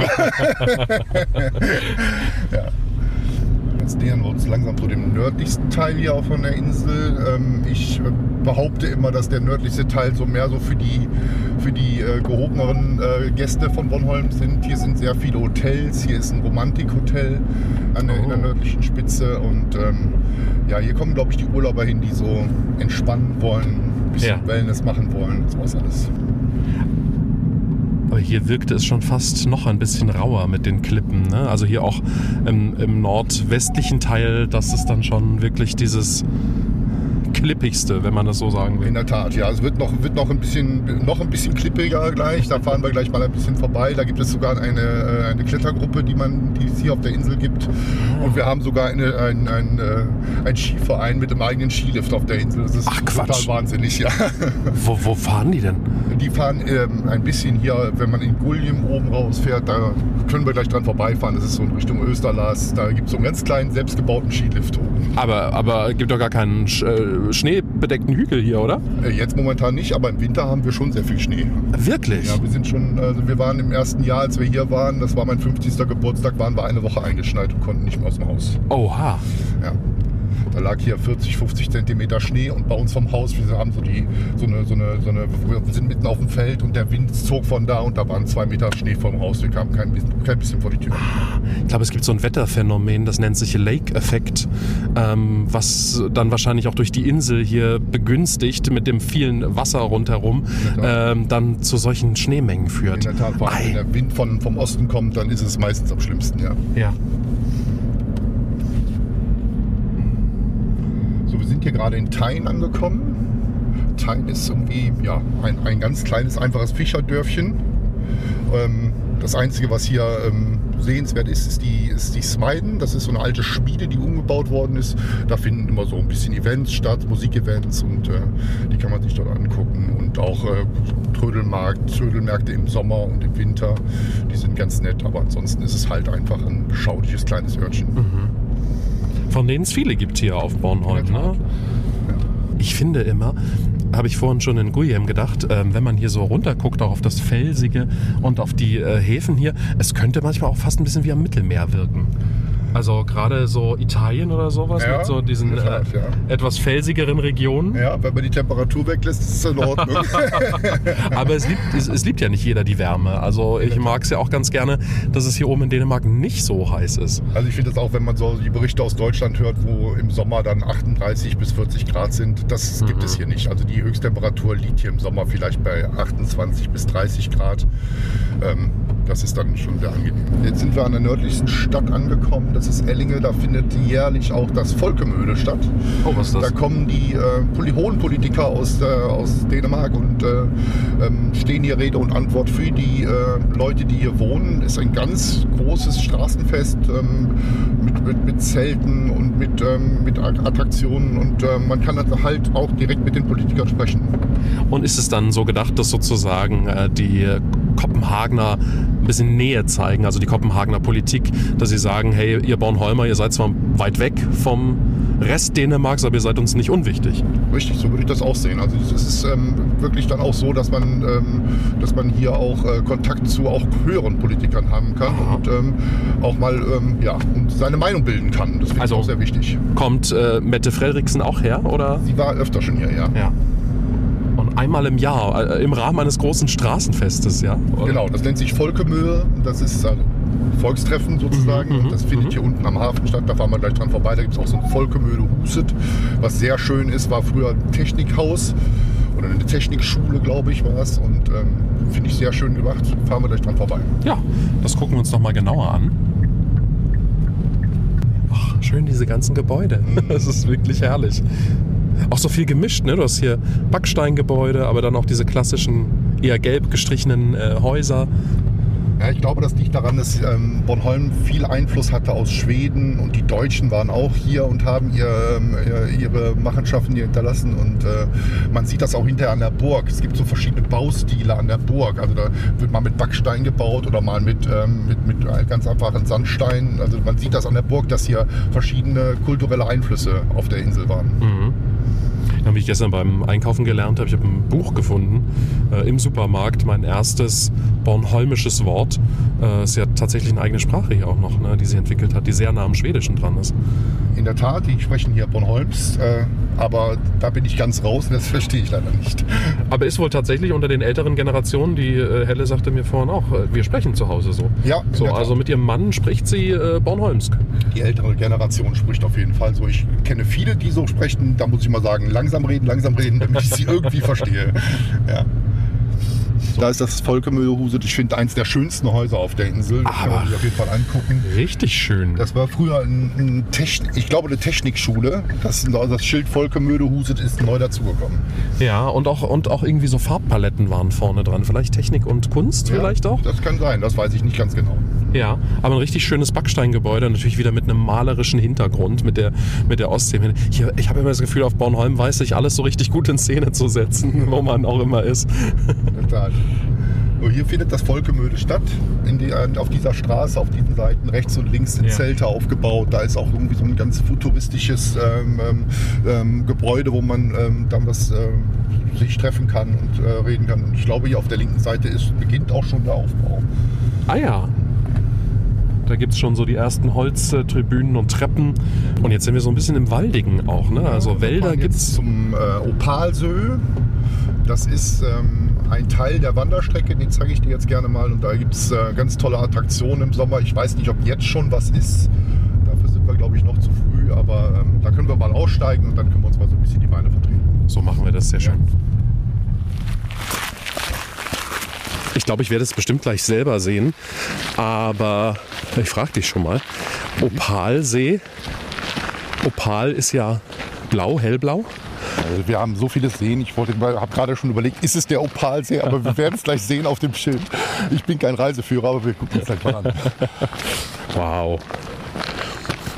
Ja. Jetzt nähern wir uns langsam zu dem nördlichsten Teil hier auch von der Insel. Ich behaupte immer, dass der nördlichste Teil so mehr so für die gehobeneren Gäste von Bornholm sind. Hier sind sehr viele Hotels. Hier ist ein Romantikhotel in der nördlichen Spitze. Und hier kommen, glaube ich, die Urlauber hin, die so entspannen wollen, ein bisschen Wellness machen wollen. Sowas alles. Aber hier wirkte es schon fast noch ein bisschen rauer mit den Klippen. Ne? Also hier auch im nordwestlichen Teil, das ist dann schon wirklich dieses klippigste, wenn man das so sagen will. In der Tat, ja. Es wird noch ein bisschen klippiger gleich. Da fahren wir gleich mal ein bisschen vorbei. Da gibt es sogar eine Klettergruppe, die es hier auf der Insel gibt. Und wir haben sogar einen Skiverein mit einem eigenen Skilift auf der Insel. Das ist total wahnsinnig, ja. Wo fahren die denn? Die fahren ein bisschen hier, wenn man in Gullum oben rausfährt, da können wir gleich dran vorbeifahren. Das ist so in Richtung Österlars. Da gibt es so einen ganz kleinen, selbstgebauten Skilift oben. Aber gibt doch gar keinen schneebedeckten Hügel hier, oder? Jetzt momentan nicht, aber im Winter haben wir schon sehr viel Schnee. Wirklich? Ja, wir waren im ersten Jahr, als wir hier waren, das war mein 50. Geburtstag, waren wir eine Woche eingeschneit und konnten nicht mehr aus dem Haus. Oha. Ja. Da lag hier 40, 50 Zentimeter Schnee und bei uns vom Haus, wir haben wir sind mitten auf dem Feld und der Wind zog von da und da waren 2 Meter Schnee vorm Haus. Wir kamen kein bisschen vor die Tür. Ich glaube, es gibt so ein Wetterphänomen, das nennt sich Lake-Effekt, was dann wahrscheinlich auch durch die Insel hier begünstigt mit dem vielen Wasser rundherum, dann zu solchen Schneemengen führt. In der Tat, wenn der Wind vom Osten kommt, dann ist es meistens am schlimmsten, ja. Ja. Wir sind hier gerade in Tein angekommen. Tein ist irgendwie ein ganz kleines, einfaches Fischerdörfchen. Das Einzige, was hier sehenswert ist, ist die Smiden. Das ist so eine alte Schmiede, die umgebaut worden ist. Da finden immer so ein bisschen Events statt, Musikevents, und die kann man sich dort angucken. Und auch Trödelmärkte im Sommer und im Winter, die sind ganz nett. Aber ansonsten ist es halt einfach ein beschauliches kleines Örtchen. von denen es viele gibt hier auf Bornholm. Ne? Ich finde immer, habe ich vorhin schon in Guyem gedacht, wenn man hier so runterguckt, auch auf das Felsige und auf die Häfen hier, es könnte manchmal auch fast ein bisschen wie am Mittelmeer wirken. Also gerade so Italien oder sowas mit so diesen etwas felsigeren Regionen. Ja, wenn man die Temperatur weglässt, ist es in Ordnung. Aber es liebt ja nicht jeder die Wärme. Also ich mag es ja auch ganz gerne, dass es hier oben in Dänemark nicht so heiß ist. Also ich finde das auch, wenn man so die Berichte aus Deutschland hört, wo im Sommer dann 38 bis 40 Grad sind, das gibt es hier nicht. Also die Höchsttemperatur liegt hier im Sommer vielleicht bei 28 bis 30 Grad. Das ist dann schon sehr angenehm. Jetzt sind wir an der nördlichsten Stadt angekommen. Das ist Ellinge. Da findet jährlich auch das Folkemøde statt. Oh, was ist das? Da kommen die hohen Politiker aus Dänemark und stehen hier Rede und Antwort für die Leute, die hier wohnen. Es ist ein ganz großes Straßenfest mit Zelten und mit Attraktionen. Und man kann halt auch direkt mit den Politikern sprechen. Und ist es dann so gedacht, dass sozusagen die Kopenhagener ein bisschen Nähe zeigen, also die Kopenhagener Politik, dass sie sagen, hey, ihr Bornholmer, ihr seid zwar weit weg vom Rest Dänemarks, aber ihr seid uns nicht unwichtig. Richtig, so würde ich das auch sehen. Also es ist wirklich dann auch so, dass man hier auch Kontakt zu auch höheren Politikern haben kann und auch mal und seine Meinung bilden kann. Das finde ich auch sehr wichtig. Kommt Mette Frederiksen auch her, oder? Sie war öfter schon hier, ja. Und einmal im Jahr, im Rahmen eines großen Straßenfestes, ja? Oder? Genau, das nennt sich Folkemøde. Das ist also Volkstreffen sozusagen. Das findet hier unten am Hafen statt. Da fahren wir gleich dran vorbei. Da gibt es auch so ein Folkemøde Huset, was sehr schön ist. War früher ein Technikhaus oder eine Technikschule, glaube ich, war es. Und finde ich sehr schön gemacht. Fahren wir gleich dran vorbei. Ja, das gucken wir uns noch mal genauer an. Ach, schön diese ganzen Gebäude. Das ist wirklich herrlich. Auch so viel gemischt, ne? Du hast hier Backsteingebäude, aber dann auch diese klassischen, eher gelb gestrichenen Häuser. Ja, ich glaube, das liegt daran, dass Bornholm viel Einfluss hatte aus Schweden und die Deutschen waren auch hier und haben ihre Machenschaften hier hinterlassen und man sieht das auch hinterher an der Burg. Es gibt so verschiedene Baustile an der Burg. Also da wird mal mit Backstein gebaut oder mal mit ganz einfachen Sandstein. Also man sieht das an der Burg, dass hier verschiedene kulturelle Einflüsse auf der Insel waren. Wie ich gestern beim Einkaufen gelernt habe, ich habe ein Buch gefunden im Supermarkt, mein erstes bornholmisches Wort. Ist ja tatsächlich eine eigene Sprache hier auch noch, ne, die sie entwickelt hat, die sehr nah am Schwedischen dran ist. In der Tat, die sprechen hier Bornholms, aber da bin ich ganz raus und das verstehe ich leider nicht. Aber ist wohl tatsächlich unter den älteren Generationen, die Helle sagte mir vorhin auch, wir sprechen zu Hause so. Ja. So, also mit ihrem Mann spricht sie Bornholmsk. Die ältere Generation spricht auf jeden Fall so. Ich kenne viele, die so sprechen, da muss ich mal sagen, langsam reden, damit ich sie irgendwie verstehe. Ja. So. Da ist das Folkemøde Huset. Ich finde eins der schönsten Häuser auf der Insel. Das kann man sich auf jeden Fall angucken. Richtig schön. Das war früher eine Technikschule. Das Schild Folkemøde Huset ist neu dazugekommen. Ja, und auch irgendwie so Farbpaletten waren vorne dran. Vielleicht Technik und Kunst vielleicht auch? Das kann sein, das weiß ich nicht ganz genau. Ja, aber ein richtig schönes Backsteingebäude, natürlich wieder mit einem malerischen Hintergrund, mit der Ostsee. Hier, ich habe immer das Gefühl, auf Bornholm weiß sich alles so richtig gut in Szene zu setzen, wo man auch immer ist. Total. So, hier findet das Folkemøde statt, auf dieser Straße, auf diesen Seiten, rechts und links sind Zelte aufgebaut. Da ist auch irgendwie so ein ganz futuristisches Gebäude, wo man dann sich treffen kann und reden kann. Und ich glaube, hier auf der linken Seite beginnt auch schon der Aufbau. Ah ja. Da gibt es schon so die ersten Holztribünen und Treppen. Und jetzt sind wir so ein bisschen im Waldigen auch, ne? Also Wälder gibt es. Zum Opalsö. Das ist ein Teil der Wanderstrecke, den zeige ich dir jetzt gerne mal. Und da gibt es ganz tolle Attraktionen im Sommer. Ich weiß nicht, ob jetzt schon was ist. Dafür sind wir, glaube ich, noch zu früh. Aber da können wir mal aussteigen und dann können wir uns mal so ein bisschen die Beine vertreten. So machen wir das, sehr schön. Ich glaube, ich werde es bestimmt gleich selber sehen. Aber ich frage dich schon mal. Opalsee. Opal ist ja blau, hellblau. Also wir haben so viele Seen. Ich habe gerade schon überlegt, ist es der Opalsee? Aber wir werden es gleich sehen auf dem Schild. Ich bin kein Reiseführer, aber wir gucken uns gleich mal an. Wow.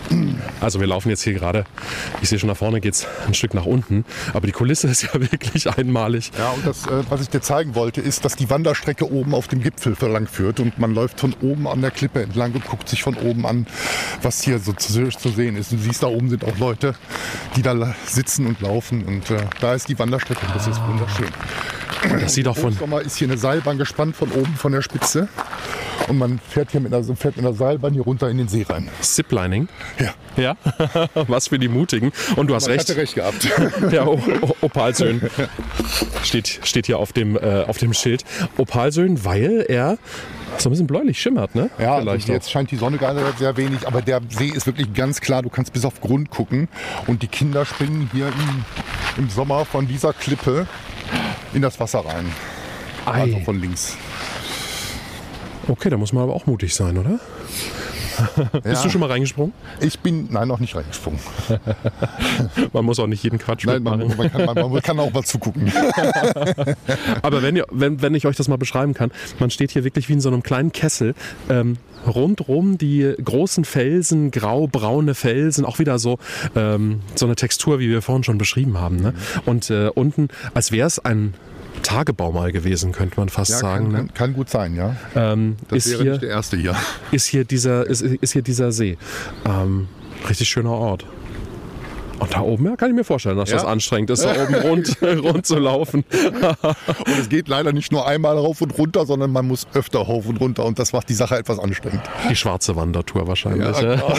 Also wir laufen jetzt hier gerade, ich sehe schon, da vorne geht es ein Stück nach unten, aber die Kulisse ist ja wirklich einmalig. Ja, und das, was ich dir zeigen wollte, ist, dass die Wanderstrecke oben auf dem Gipfel verlang führt und man läuft von oben an der Klippe entlang und guckt sich von oben an, was hier so zu sehen ist. Du siehst, da oben sind auch Leute, die da sitzen und laufen und da ist die Wanderstrecke und das ist wunderschön. Das sieht auch von... Im Sommer ist hier eine Seilbahn gespannt von oben von der Spitze. Und man fährt hier mit einer Seilbahn hier runter in den See rein. Ziplining? Ja. Ja, was für die Mutigen. Und du hast recht. Ich hatte recht gehabt. Ja, Opalsöhn steht hier auf dem Schild. Opalsöhn, weil er so ein bisschen bläulich schimmert, ne? Ja, vielleicht also jetzt scheint die Sonne gerade sehr wenig, aber der See ist wirklich ganz klar. Du kannst bis auf Grund gucken. Und die Kinder springen hier im Sommer von dieser Klippe in das Wasser rein. Also von links. Okay, da muss man aber auch mutig sein, oder? Bist du schon mal reingesprungen? Nein, noch nicht reingesprungen. Man muss auch nicht jeden Quatsch mitmachen. Man kann auch mal zugucken. Aber wenn ich euch das mal beschreiben kann, man steht hier wirklich wie in so einem kleinen Kessel. Rundrum die großen Felsen, grau-braune Felsen, auch wieder so eine Textur, wie wir vorhin schon beschrieben haben. Ne? Und unten, als wäre es ein Tagebau mal gewesen, könnte man fast sagen. Kann gut sein, ja. Das wäre nicht der erste hier. Ist hier dieser See. Richtig schöner Ort. Und da oben, ja, kann ich mir vorstellen, dass das anstrengend ist, da oben rund zu laufen. Und es geht leider nicht nur einmal rauf und runter, sondern man muss öfter rauf und runter und das macht die Sache etwas anstrengend. Die schwarze Wandertour wahrscheinlich. Ja, klar.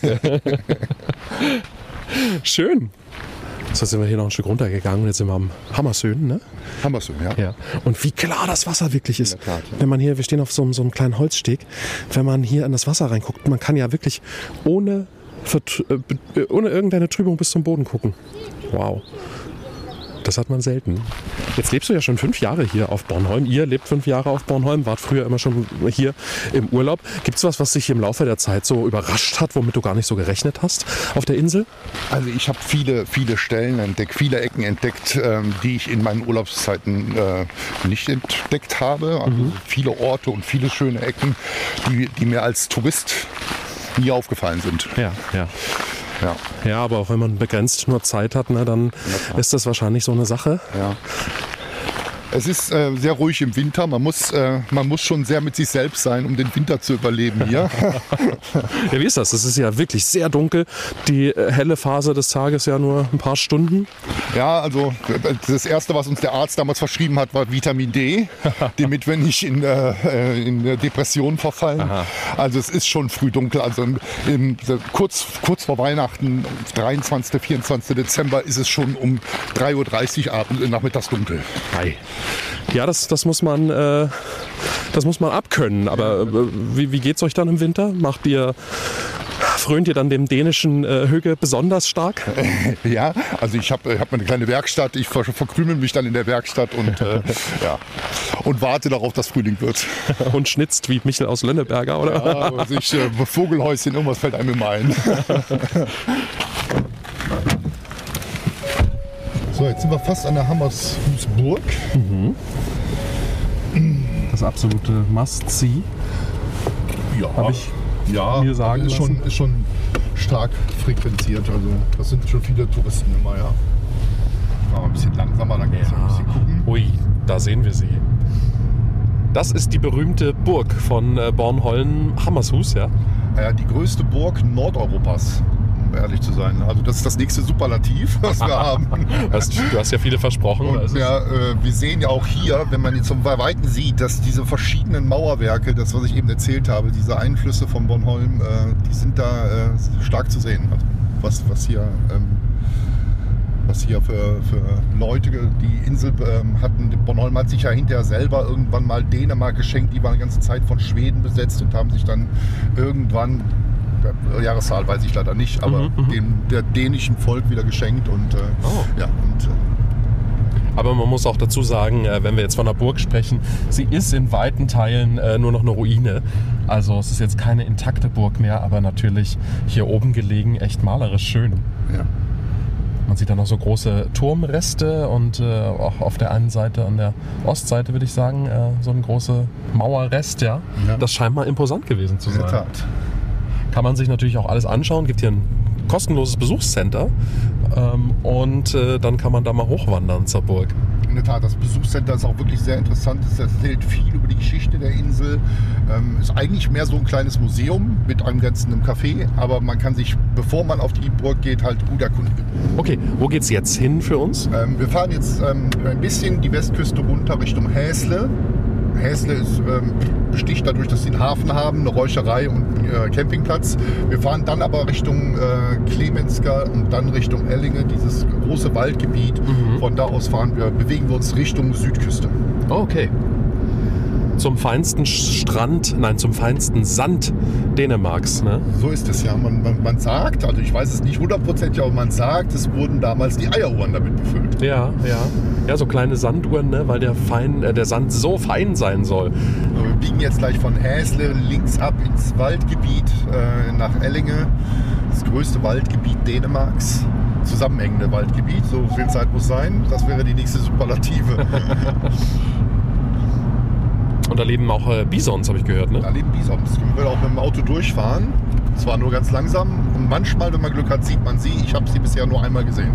Schön. So sind wir hier noch ein Stück runtergegangen und jetzt sind wir am Hammersöhn, ne? Hammersöhn, ja. Und wie klar das Wasser wirklich ist. In der Tat, ja. Wenn man hier, wir stehen auf so einem kleinen Holzsteg, wenn man hier in das Wasser reinguckt, man kann ja wirklich ohne irgendeine Trübung bis zum Boden gucken. Wow. Das hat man selten. Jetzt lebst du ja schon 5 Jahre hier auf Bornholm. Ihr lebt 5 Jahre auf Bornholm, wart früher immer schon hier im Urlaub. Gibt es was dich im Laufe der Zeit so überrascht hat, womit du gar nicht so gerechnet hast auf der Insel? Also ich habe viele Stellen entdeckt, viele Ecken entdeckt, die ich in meinen Urlaubszeiten nicht entdeckt habe. Also viele Orte und viele schöne Ecken, die mir als Tourist nie aufgefallen sind. Ja, aber auch wenn man begrenzt nur Zeit hat, ne, dann ist das wahrscheinlich so eine Sache. Ja. Es ist sehr ruhig im Winter. Man muss schon sehr mit sich selbst sein, um den Winter zu überleben hier. Ja, wie ist das? Es ist ja wirklich sehr dunkel. Die helle Phase des Tages ja nur ein paar Stunden. Ja, also das Erste, was uns der Arzt damals verschrieben hat, war Vitamin D, damit wir nicht in Depressionen verfallen. Aha. Also es ist schon früh dunkel. Also kurz vor Weihnachten, 23., 24. Dezember, ist es schon um 3:30 Uhr nachmittags dunkel. Hi. Ja, das muss man abkönnen. Aber wie geht's euch dann im Winter? Frönt ihr dann dem dänischen Hügge besonders stark? Ja, also ich hab eine kleine Werkstatt. Ich verkrümel mich dann in der Werkstatt und warte darauf, dass Frühling wird. Und schnitzt wie Michel aus Lönneberger, oder? Ja, also Vogelhäuschen, irgendwas fällt einem immer ein. So, jetzt sind wir fast an der Hammershusburg. Das absolute Must-See. Ja, habe ich mir sagen lassen. Ist schon stark frequentiert. Also das sind schon viele Touristen immer, ja. Aber ein bisschen langsamer, dann geht's ein bisschen gucken. Ui, da sehen wir sie. Das ist die berühmte Burg von Bornholm, Hammershus, ja? Ja, die größte Burg Nordeuropas, um ehrlich zu sein. Also das ist das nächste Superlativ, was wir haben. Du hast ja viele versprochen. Und wir sehen ja auch hier, wenn man jetzt zum Weiten sieht, dass diese verschiedenen Mauerwerke, das was ich eben erzählt habe, diese Einflüsse von Bornholm, die sind da stark zu sehen. Also was hier für Leute die Insel hatten. Bornholm hat sich ja hinterher selber irgendwann mal Dänemark geschenkt. Die waren eine ganze Zeit von Schweden besetzt und haben sich dann irgendwann, Jahreszahl weiß ich leider nicht, aber der dänischen Volk wieder geschenkt. Aber man muss auch dazu sagen, wenn wir jetzt von der Burg sprechen, sie ist in weiten Teilen nur noch eine Ruine. Also es ist jetzt keine intakte Burg mehr, aber natürlich hier oben gelegen echt malerisch schön. Ja. Man sieht da noch so große Turmreste und auch auf der einen Seite, an der Ostseite würde ich sagen, so ein großer Mauerrest. Ja. Das scheint mal imposant gewesen zu sein. In der Tat. kann man sich natürlich auch alles anschauen. Gibt hier ein kostenloses Besuchscenter und dann kann man da mal hochwandern zur Burg. In der Tat, das Besuchscenter ist auch wirklich sehr interessant. Es erzählt viel über die Geschichte der Insel. Ist eigentlich mehr so ein kleines Museum mit angrenzendem Café, aber man kann sich, bevor man auf die Burg geht, halt gut erkundigen. Okay, wo geht's jetzt hin für uns? Wir fahren jetzt ein bisschen die Westküste runter Richtung Häsle. Häsle ist, besticht dadurch, dass sie einen Hafen haben, eine Räucherei und einen Campingplatz. Wir fahren dann aber Richtung Klemenska und dann Richtung Ellinge, dieses große Waldgebiet. Von da aus bewegen wir uns Richtung Südküste. Okay. Zum feinsten zum feinsten Sand Dänemarks, ne? So ist es ja. Man sagt, also ich weiß es nicht 100%, aber man sagt, es wurden damals die Eieruhren damit befüllt. Ja, so kleine Sanduhren, ne? Weil der Sand so fein sein soll. Wir biegen jetzt gleich von Häsle links ab ins Waldgebiet nach Ellinge, das größte Waldgebiet Dänemarks. Zusammenhängende Waldgebiet, so viel Zeit muss sein. Das wäre die nächste Superlative. Und da leben auch Bisons, habe ich gehört, ne? Da leben Bisons. Können wir auch mit dem Auto durchfahren. Zwar nur ganz langsam. Und manchmal, wenn man Glück hat, sieht man sie. Ich habe sie bisher nur einmal gesehen.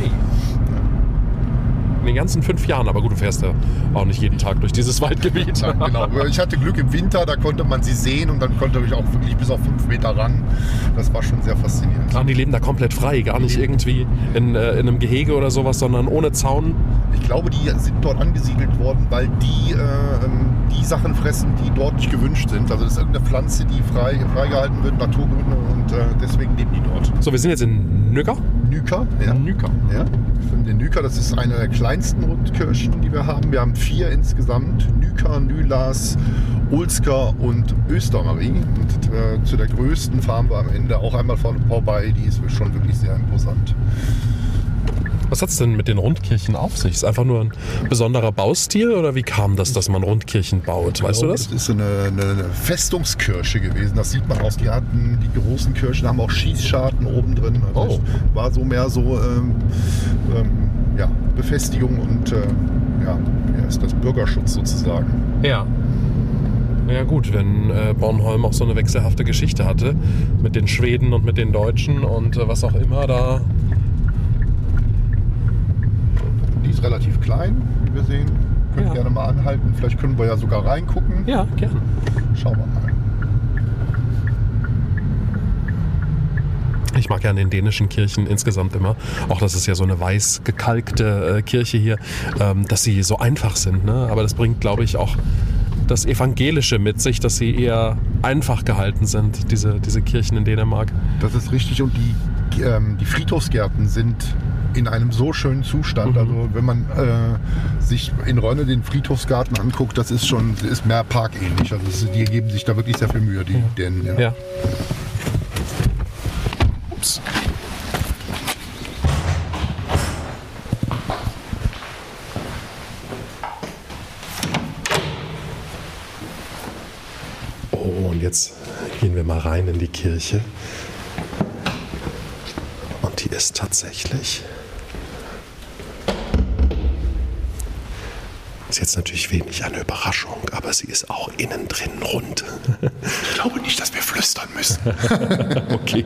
In den ganzen 5 Jahren, aber gut, du fährst ja auch nicht jeden Tag durch dieses Waldgebiet. Ja, genau. Ich hatte Glück im Winter, da konnte man sie sehen und dann konnte ich auch wirklich bis auf 5 Meter ran. Das war schon sehr faszinierend. Ach, die leben da komplett frei, gar nicht irgendwie in einem Gehege oder sowas, sondern ohne Zaun. Ich glaube, die sind dort angesiedelt worden, weil die Sachen fressen, die dort nicht gewünscht sind. Also das ist irgendeine Pflanze, die freigehalten wird, Naturgründe, und deswegen leben die dort. So, wir sind jetzt in Nyka. Nyka, ja. Nyka. Ja. In Nyka, das ist eine der kleinsten Rundkirchen, die wir haben. Wir haben 4 insgesamt. Nyka, Nylas, Ulska und Östermarie. Und zu der größten fahren wir am Ende auch einmal vorbei. Die ist schon wirklich sehr imposant. Was hat es denn mit den Rundkirchen auf sich? Ist einfach nur ein besonderer Baustil oder wie kam das, dass man Rundkirchen baut? Weißt du das? Das ist eine Festungskirche gewesen. Das sieht man aus. Die großen Kirchen haben auch Schießscharten oben drin. Also war so mehr so Befestigung und ist das Bürgerschutz sozusagen. Ja. Ja gut, wenn Bornholm auch so eine wechselhafte Geschichte hatte mit den Schweden und mit den Deutschen und was auch immer da. Die ist relativ klein, wie wir sehen. Können gerne mal anhalten. Vielleicht können wir ja sogar reingucken. Ja, gerne. Schauen wir mal. Ich mag ja in den dänischen Kirchen insgesamt immer, auch das ist ja so eine weiß gekalkte Kirche hier, dass sie so einfach sind. Ne? Aber das bringt, glaube ich, auch das Evangelische mit sich, dass sie eher einfach gehalten sind, diese Kirchen in Dänemark. Das ist richtig, und die Friedhofsgärten sind in einem so schönen Zustand. Also wenn man sich in Rönne den Friedhofsgarten anguckt, das ist mehr parkähnlich. Also die geben sich da wirklich sehr viel Mühe, die Dänen. Ja. Ups. Oh, und jetzt gehen wir mal rein in die Kirche. Und die ist tatsächlich... Ist jetzt natürlich wenig eine Überraschung, aber sie ist auch innen drin rund. Ich glaube nicht, dass wir flüstern müssen. Okay.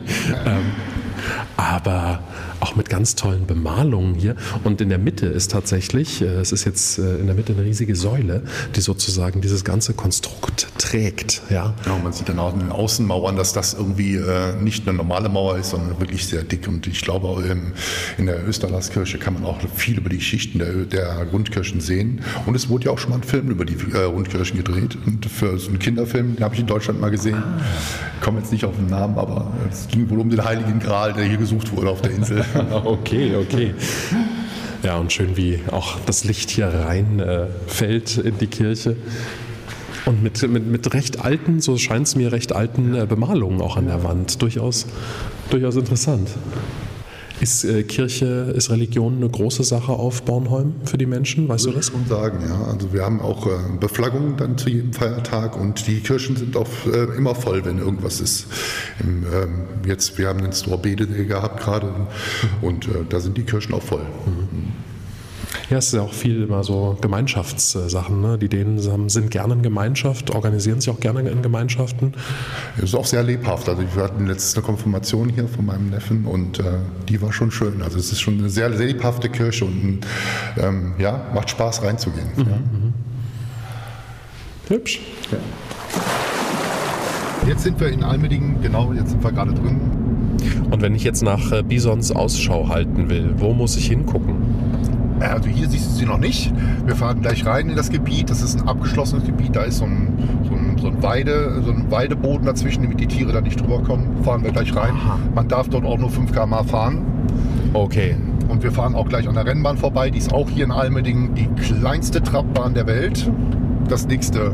Aber auch mit ganz tollen Bemalungen hier. Und in der Mitte ist tatsächlich, es ist jetzt in der Mitte eine riesige Säule, die sozusagen dieses ganze Konstrukt trägt. Ja, man sieht dann auch in den Außenmauern, dass das irgendwie nicht eine normale Mauer ist, sondern wirklich sehr dick. Und ich glaube, in der Österlaskirche kann man auch viel über die Geschichten der Rundkirchen sehen. Und es wurde ja auch schon mal ein Film über die Rundkirchen gedreht. Und für so einen Kinderfilm, den habe ich in Deutschland mal gesehen. Ich komme jetzt nicht auf den Namen, aber es ging wohl um den Heiligen Gral, der hier gesucht wurde auf der Insel. Okay. Ja, und schön, wie auch das Licht hier rein fällt in die Kirche. Und mit recht alten, so scheint es mir, recht alten Bemalungen auch an der Wand. Durchaus interessant. Ist Religion eine große Sache auf Bornholm für die Menschen? Weißt du das? Würde ich schon sagen, ja. Also wir haben auch Beflaggungen dann zu jedem Feiertag, und die Kirchen sind auch immer voll, wenn irgendwas ist. Wir haben den Store Bede gehabt gerade, und da sind die Kirchen auch voll. Ja, es ist ja auch viel immer so Gemeinschaftssachen. Ne? Die Dänen sind gerne in Gemeinschaft, organisieren sich auch gerne in Gemeinschaften. Es ist auch sehr lebhaft. Also wir hatten letztens eine Konfirmation hier von meinem Neffen und die war schon schön. Also es ist schon eine sehr, sehr lebhafte Kirche und macht Spaß reinzugehen. Mhm. Ja. Hübsch. Ja. Jetzt sind wir in Almedingen, genau, jetzt sind wir gerade drin. Und wenn ich jetzt nach Bisons Ausschau halten will, wo muss ich hingucken? Also hier siehst du sie noch nicht. Wir fahren gleich rein in das Gebiet. Das ist ein abgeschlossenes Gebiet. Da ist so ein Weideboden dazwischen, damit die Tiere da nicht drüber kommen. Fahren wir gleich rein. Aha. Man darf dort auch nur 5 km/h fahren. Okay. Und wir fahren auch gleich an der Rennbahn vorbei. Die ist auch hier in Almedingen die kleinste Trabbahn der Welt. Das nächste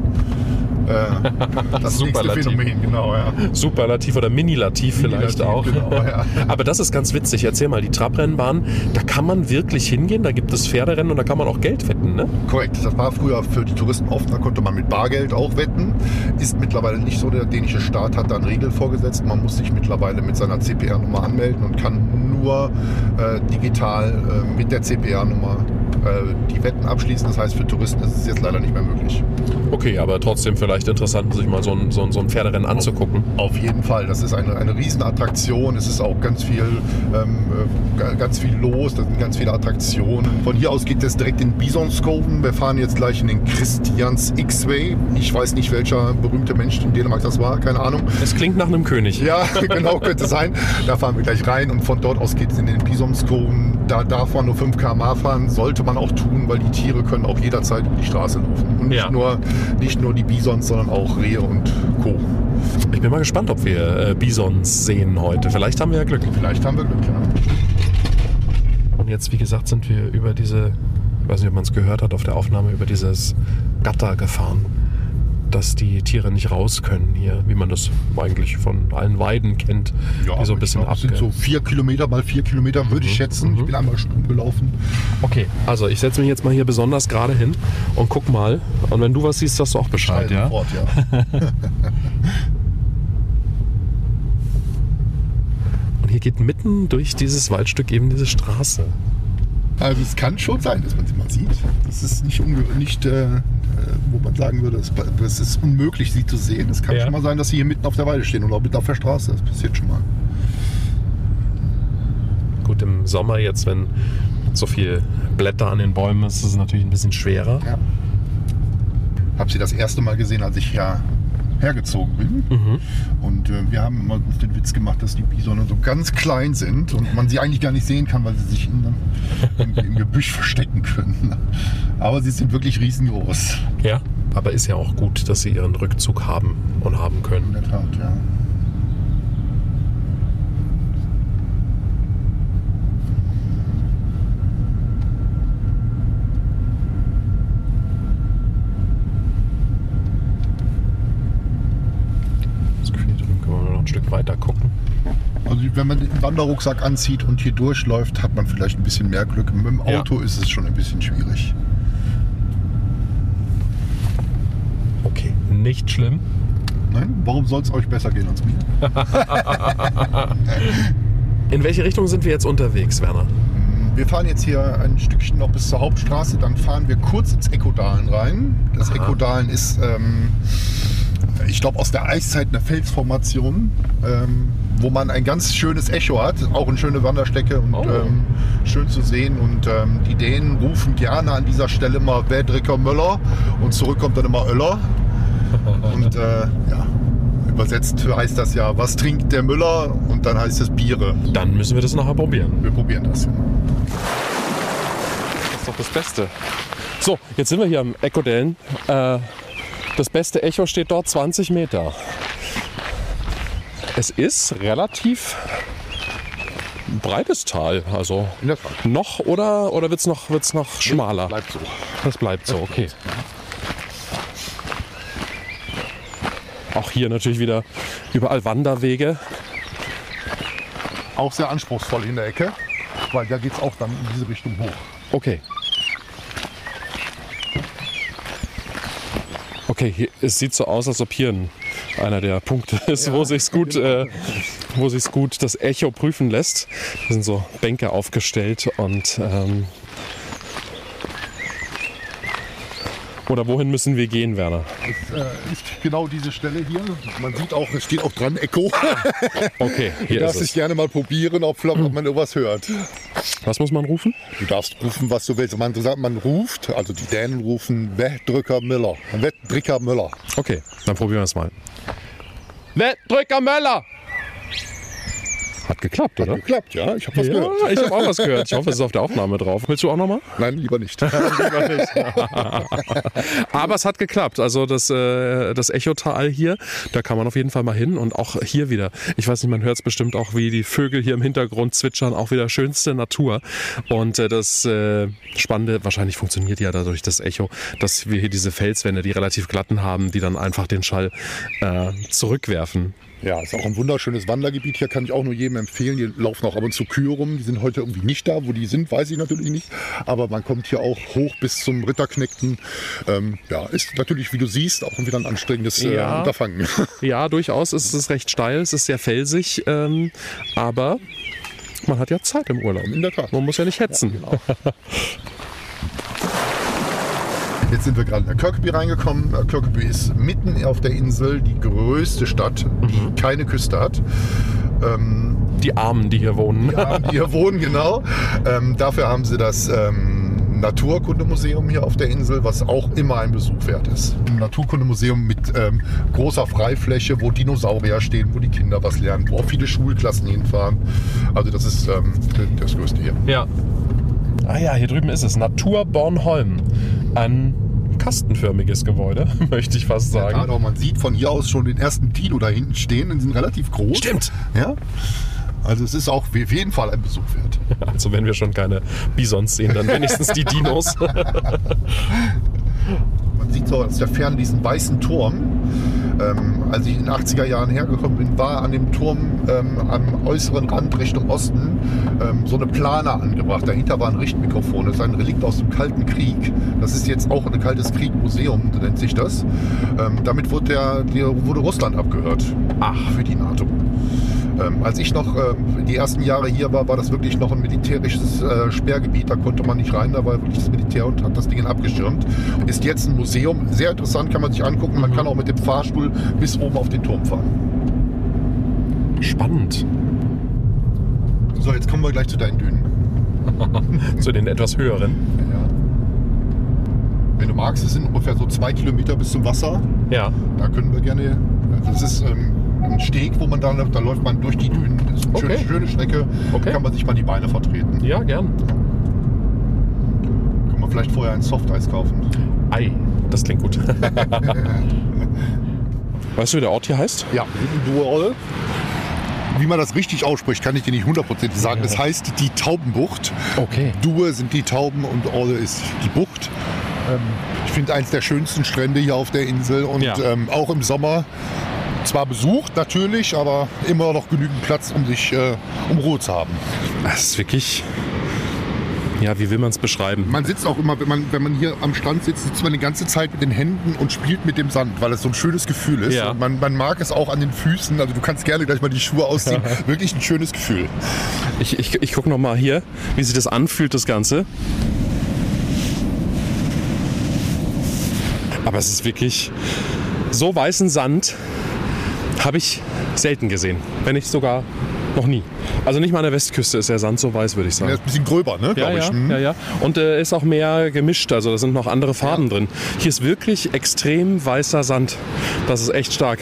Phänomen, genau, ja. Superlativ oder Minilativ vielleicht auch. Genau, ja. Aber das ist ganz witzig. Erzähl mal, die Trabrennbahn, da kann man wirklich hingehen, da gibt es Pferderennen und da kann man auch Geld wetten, ne? Korrekt, das war früher für die Touristen offen, da konnte man mit Bargeld auch wetten. Ist mittlerweile nicht so, der dänische Staat hat da eine Regel vorgesetzt. Man muss sich mittlerweile mit seiner CPR-Nummer anmelden und kann nur digital mit der CPR-Nummer die Wetten abschließen. Das heißt, für Touristen ist es jetzt leider nicht mehr möglich. Okay, aber trotzdem vielleicht interessant, sich mal so ein Pferderennen anzugucken. Auf jeden Fall. Das ist eine Riesenattraktion. Es ist auch ganz viel los. Da sind ganz viele Attraktionen. Von hier aus geht es direkt in Bisonskoven. Wir fahren jetzt gleich in den Christians X-Way. Ich weiß nicht, welcher berühmte Mensch in Dänemark das war. Keine Ahnung. Es klingt nach einem König. Ja, genau, könnte sein. Da fahren wir gleich rein und von dort aus geht es in den Bisonskoven. Da darf man nur 5 km/h fahren. Sollte man auch tun, weil die Tiere können auch jederzeit über die Straße laufen. Und nicht nur die Bisons, sondern auch Rehe und Co. Ich bin mal gespannt, ob wir Bisons sehen heute. Vielleicht haben wir ja Glück. Vielleicht haben wir Glück, ja. Und jetzt, wie gesagt, sind wir über diese, ich weiß nicht, ob man es gehört hat auf der Aufnahme, über dieses Gatter gefahren, dass die Tiere nicht raus können hier, wie man das eigentlich von allen Weiden kennt, die so ein bisschen das sind so 4 Kilometer mal 4 Kilometer, würde ich schätzen. Ich bin einmal stumm gelaufen. Okay, also ich setze mich jetzt mal hier besonders gerade hin und guck mal. Und wenn du was siehst, sagst du auch Bescheid, ja? Sofort, ja. Und hier geht mitten durch dieses Waldstück eben diese Straße. Also es kann schon sein, dass man sie mal sieht. Das ist nicht wo man sagen würde, es ist unmöglich, sie zu sehen. Es kann schon mal sein, dass sie hier mitten auf der Weide stehen oder mitten auf der Straße. Das passiert schon mal. Gut, im Sommer jetzt, wenn so viel Blätter an den Bäumen ist, ist es natürlich ein bisschen schwerer. Ja. Habe sie das erste Mal gesehen, als ich hergezogen bin. Und wir haben immer den Witz gemacht, dass die Bisone so ganz klein sind und man sie eigentlich gar nicht sehen kann, weil sie sich im Gebüsch verstecken können. Aber sie sind wirklich riesengroß. Ja, aber ist ja auch gut, dass sie ihren Rückzug haben und haben können. In der Tat, ja. Ein Stück weiter gucken. Also wenn man den Wanderrucksack anzieht und hier durchläuft, hat man vielleicht ein bisschen mehr Glück. Mit dem Auto ist es schon ein bisschen schwierig. Okay, nicht schlimm. Nein? Warum soll es euch besser gehen als mir? In welche Richtung sind wir jetzt unterwegs, Werner? Wir fahren jetzt hier ein Stückchen noch bis zur Hauptstraße, dann fahren wir kurz ins Ekkodalen rein. Das Ekkodalen ist, ich glaube, aus der Eiszeit eine Felsformation, wo man ein ganz schönes Echo hat, auch eine schöne Wanderstrecke und schön zu sehen. Und die Dänen rufen gerne an dieser Stelle immer "Wer drikker Möller?" und zurück kommt dann immer "Öller". Und übersetzt heißt das ja, was trinkt der Müller? Und dann heißt es Biere. Dann müssen wir das nachher probieren. Wir probieren das. Das ist doch das Beste. So, jetzt sind wir hier am Ekkodalen. Das beste Echo steht dort 20 Meter. Es ist relativ breites Tal. Also In der Tat. noch oder wird's noch schmaler? Bleibt so. Das bleibt so, okay. Auch hier natürlich wieder überall Wanderwege. Auch sehr anspruchsvoll in der Ecke, weil da geht es auch dann in diese Richtung hoch. Okay. Okay, hier, es sieht so aus, als ob hier einer der Punkte ist, wo sich's gut das Echo prüfen lässt. Hier sind so Bänke aufgestellt und Oder wohin müssen wir gehen, Werner? Das ist genau diese Stelle hier. Man sieht auch, es steht auch dran, Echo. Okay, hier Du ist darfst es. dich gerne mal probieren, ob man irgendwas hört. Was muss man rufen? Du darfst rufen, was du willst. Man ruft, also die Dänen rufen Wettdrücker Müller. Wettdrücker Müller. Okay, dann probieren wir es mal. Wettdrücker Möller! Hat geklappt, oder? Geklappt, ja. Ich habe was gehört. Ich habe auch was gehört. Ich hoffe, es ist auf der Aufnahme drauf. Willst du auch nochmal? Nein, lieber nicht. Aber es hat geklappt. Also das Echotal hier, da kann man auf jeden Fall mal hin. Und auch hier wieder. Ich weiß nicht, man hört es bestimmt auch, wie die Vögel hier im Hintergrund zwitschern. Auch wieder schönste Natur. Und das Spannende, wahrscheinlich funktioniert ja dadurch das Echo, dass wir hier diese Felswände, die relativ glatten haben, die dann einfach den Schall zurückwerfen. Ja, ist auch ein wunderschönes Wandergebiet. Hier kann ich auch nur jedem empfehlen. Hier laufen auch ab und zu Kühe rum. Die sind heute irgendwie nicht da. Wo die sind, weiß ich natürlich nicht. Aber man kommt hier auch hoch bis zum Ritterknechten. Ist natürlich, wie du siehst, auch wieder ein anstrengendes Unterfangen. Ja, durchaus. Es ist recht steil. Es ist sehr felsig. Aber man hat ja Zeit im Urlaub. In der Tat. Man muss ja nicht hetzen. Ja, genau. Jetzt sind wir gerade in Kirkby reingekommen. Kirkby ist mitten auf der Insel die größte Stadt, die keine Küste hat. Die Armen, die hier wohnen. Die Armen, die hier wohnen, genau. Dafür haben sie das Naturkundemuseum hier auf der Insel, was auch immer ein Besuch wert ist. Ein Naturkundemuseum mit großer Freifläche, wo Dinosaurier stehen, wo die Kinder was lernen, wo auch viele Schulklassen hinfahren. Also das ist das Größte hier. Ja. Ah ja, hier drüben ist es. Natur Bornholm. Ein kastenförmiges Gebäude, möchte ich fast sagen. Ja, man sieht von hier aus schon den ersten Dino da hinten stehen. Die sind relativ groß. Stimmt. Ja. Also es ist auch auf jeden Fall ein Besuch wert. Also wenn wir schon keine Bisons sehen, dann wenigstens die Dinos. Man sieht so aus der Ferne diesen weißen Turm. Als ich in den 80er Jahren hergekommen bin, war an dem Turm am äußeren Rand Richtung Osten so eine Plana angebracht. Dahinter war ein Richtmikrofon. Das ist ein Relikt aus dem Kalten Krieg. Das ist jetzt auch ein Kaltes Krieg-Museum, nennt sich das. Damit wurde Russland abgehört. Ach, für die NATO. Als ich noch die ersten Jahre hier war, war das wirklich noch ein militärisches Sperrgebiet. Da konnte man nicht rein, da war wirklich das Militär und hat das Ding abgeschirmt. Ist jetzt ein Museum, sehr interessant, kann man sich angucken. Man kann auch mit dem Fahrstuhl bis oben auf den Turm fahren. Spannend. So, jetzt kommen wir gleich zu deinen Dünen. Zu den etwas höheren. Ja. Wenn du magst, es sind ungefähr so 2 Kilometer bis zum Wasser. Ja. Da können wir gerne, das ist ein Steg, wo man da läuft man durch die Dünen. Das ist eine schöne Strecke, kann man sich mal die Beine vertreten. Ja, gern. Kann man vielleicht vorher ein Softeis kaufen. Ei, das klingt gut. Weißt du, wie der Ort hier heißt? Ja, Dual. Wie man das richtig ausspricht, kann ich dir nicht 100% sagen. Das heißt die Taubenbucht. Okay. Due sind die Tauben und Orle ist die Bucht. Ich finde eins der schönsten Strände hier auf der Insel und auch im Sommer. Zwar besucht natürlich, aber immer noch genügend Platz, um Ruhe zu haben. Das ist wirklich... Ja, wie will man es beschreiben? Man sitzt auch immer, wenn man hier am Strand sitzt, sitzt man die ganze Zeit mit den Händen und spielt mit dem Sand, weil es so ein schönes Gefühl ist. Ja. Und man mag es auch an den Füßen, also du kannst gerne gleich mal die Schuhe ausziehen. Wirklich ein schönes Gefühl. Ich gucke noch mal hier, wie sich das anfühlt, das Ganze. Aber es ist wirklich... So weißen Sand habe ich selten gesehen, wenn nicht sogar noch nie. Also nicht mal an der Westküste ist der Sand so weiß, würde ich sagen. Der ist ein bisschen gröber, ne, glaube ich. Ja. Und ist auch mehr gemischt, also da sind noch andere Farben drin. Hier ist wirklich extrem weißer Sand. Das ist echt stark.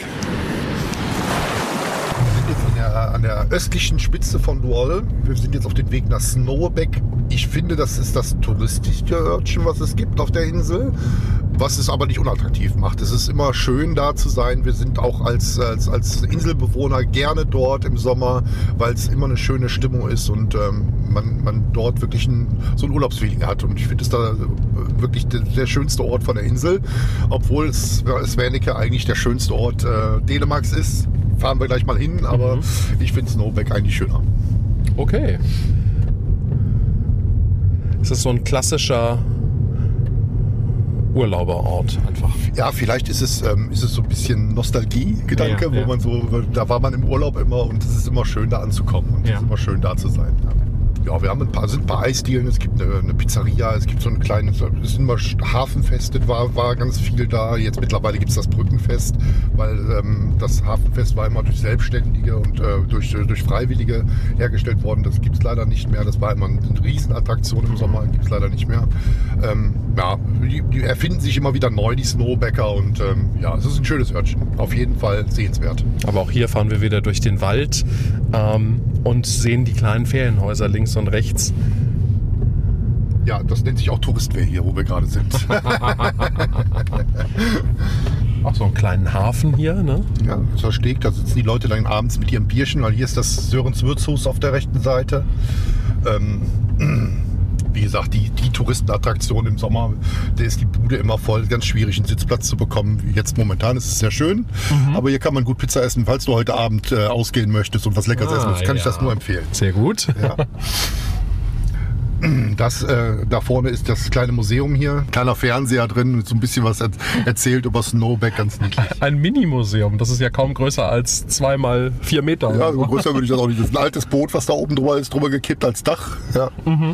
Wir sind jetzt an der östlichen Spitze von Duol. Wir sind jetzt auf dem Weg nach Snowbeck. Ich finde, das ist das touristischste Örtchen, was es gibt auf der Insel. Was es aber nicht unattraktiv macht. Es ist immer schön, da zu sein. Wir sind auch als Inselbewohner gerne dort im Sommer, weil es immer eine schöne Stimmung ist und man dort wirklich so ein Urlaubsfeeling hat. Und ich finde es da wirklich der schönste Ort von der Insel. Obwohl Svaneke eigentlich der schönste Ort Dänemarks ist. Fahren wir gleich mal hin, aber ich finde Snowbeck eigentlich schöner. Okay. Es ist so ein klassischer Urlauberort einfach. Ja, vielleicht ist es so ein bisschen Nostalgie-Gedanke, wo man so, da war man im Urlaub immer und es ist immer schön, da anzukommen und es ist immer schön, da zu sein. Ja. Ja, wir haben ein paar Eisdielen, es gibt eine Pizzeria, es gibt so ein kleines, es sind immer Hafenfeste, war ganz viel da. Jetzt mittlerweile gibt es das Brückenfest, weil das Hafenfest war immer durch Selbstständige und durch Freiwillige hergestellt worden. Das gibt es leider nicht mehr. Das war immer eine Riesenattraktion im Sommer, gibt es leider nicht mehr. Die erfinden sich immer wieder neu, die Snowbacker, und es ist ein schönes Örtchen. Auf jeden Fall sehenswert. Aber auch hier fahren wir wieder durch den Wald und sehen die kleinen Ferienhäuser links und rechts. Ja, das nennt sich auch Touristwehr hier, wo wir gerade sind. Auch so einen kleinen Hafen hier, ne? Ja, das versteckt. Da sitzen die Leute dann abends mit ihrem Bierchen, weil hier ist das Sörens Wirtshaus auf der rechten Seite. Wie gesagt, die Touristenattraktion im Sommer, da ist die Bude immer voll, ganz schwierig einen Sitzplatz zu bekommen. Jetzt momentan ist es sehr schön, aber hier kann man gut Pizza essen, falls du heute Abend ausgehen möchtest und was Leckeres essen möchtest, kann ich das nur empfehlen. Sehr gut. Ja. Da vorne ist das kleine Museum hier, kleiner Fernseher drin, mit so ein bisschen was erzählt über Snowback, ganz niedlich. Ein Mini-Museum, das ist ja kaum größer als 2 mal 4 Meter. Ja, so größer würde ich das auch nicht. Das ist ein altes Boot, was da oben drüber ist, drüber gekippt als Dach. Ja.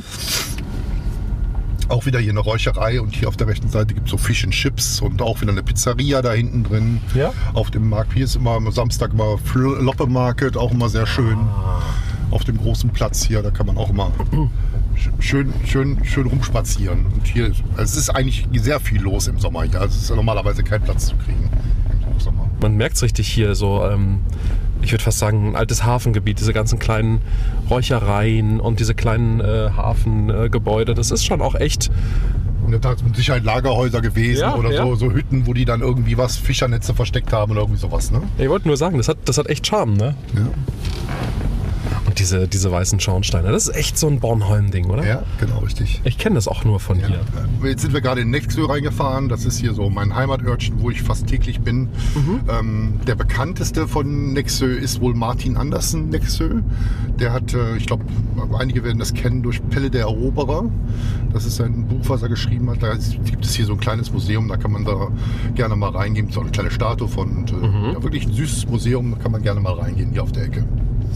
Auch wieder hier eine Räucherei, und hier auf der rechten Seite gibt es so Fish and Chips und auch wieder eine Pizzeria da hinten drin. Ja. Auf dem Markt. Hier ist immer am Samstag immer Loppe Market, auch immer sehr schön. Auf dem großen Platz hier, da kann man auch immer schön rumspazieren. Und hier, es ist eigentlich sehr viel los im Sommer hier. Also es ist normalerweise kein Platz zu kriegen im Sommer. Man merkt es richtig hier so, ich würde fast sagen, ein altes Hafengebiet, diese ganzen kleinen Räuchereien und diese kleinen Hafengebäude. Das ist schon auch echt. Und da ist mit Sicherheit Lagerhäuser gewesen oder so Hütten, wo die dann irgendwie Fischernetze versteckt haben oder irgendwie sowas. Ne? Ich wollte nur sagen, das hat echt Charme, ne? Ja. Und diese weißen Schornsteine, das ist echt so ein Bornholm-Ding, oder? Ja, genau, richtig. Ich kenne das auch nur von hier. Jetzt sind wir gerade in Nexö reingefahren. Das ist hier so mein Heimatörtchen, wo ich fast täglich bin. Der bekannteste von Nexö ist wohl Martin Andersen Nexö. Der hat, ich glaube, einige werden das kennen durch Pelle der Eroberer. Das ist ein Buch, was er geschrieben hat. Da gibt es hier so ein kleines Museum, da kann man da gerne mal reingehen. So eine kleine Statue von. Und, wirklich ein süßes Museum, da kann man gerne mal reingehen, hier auf der Ecke.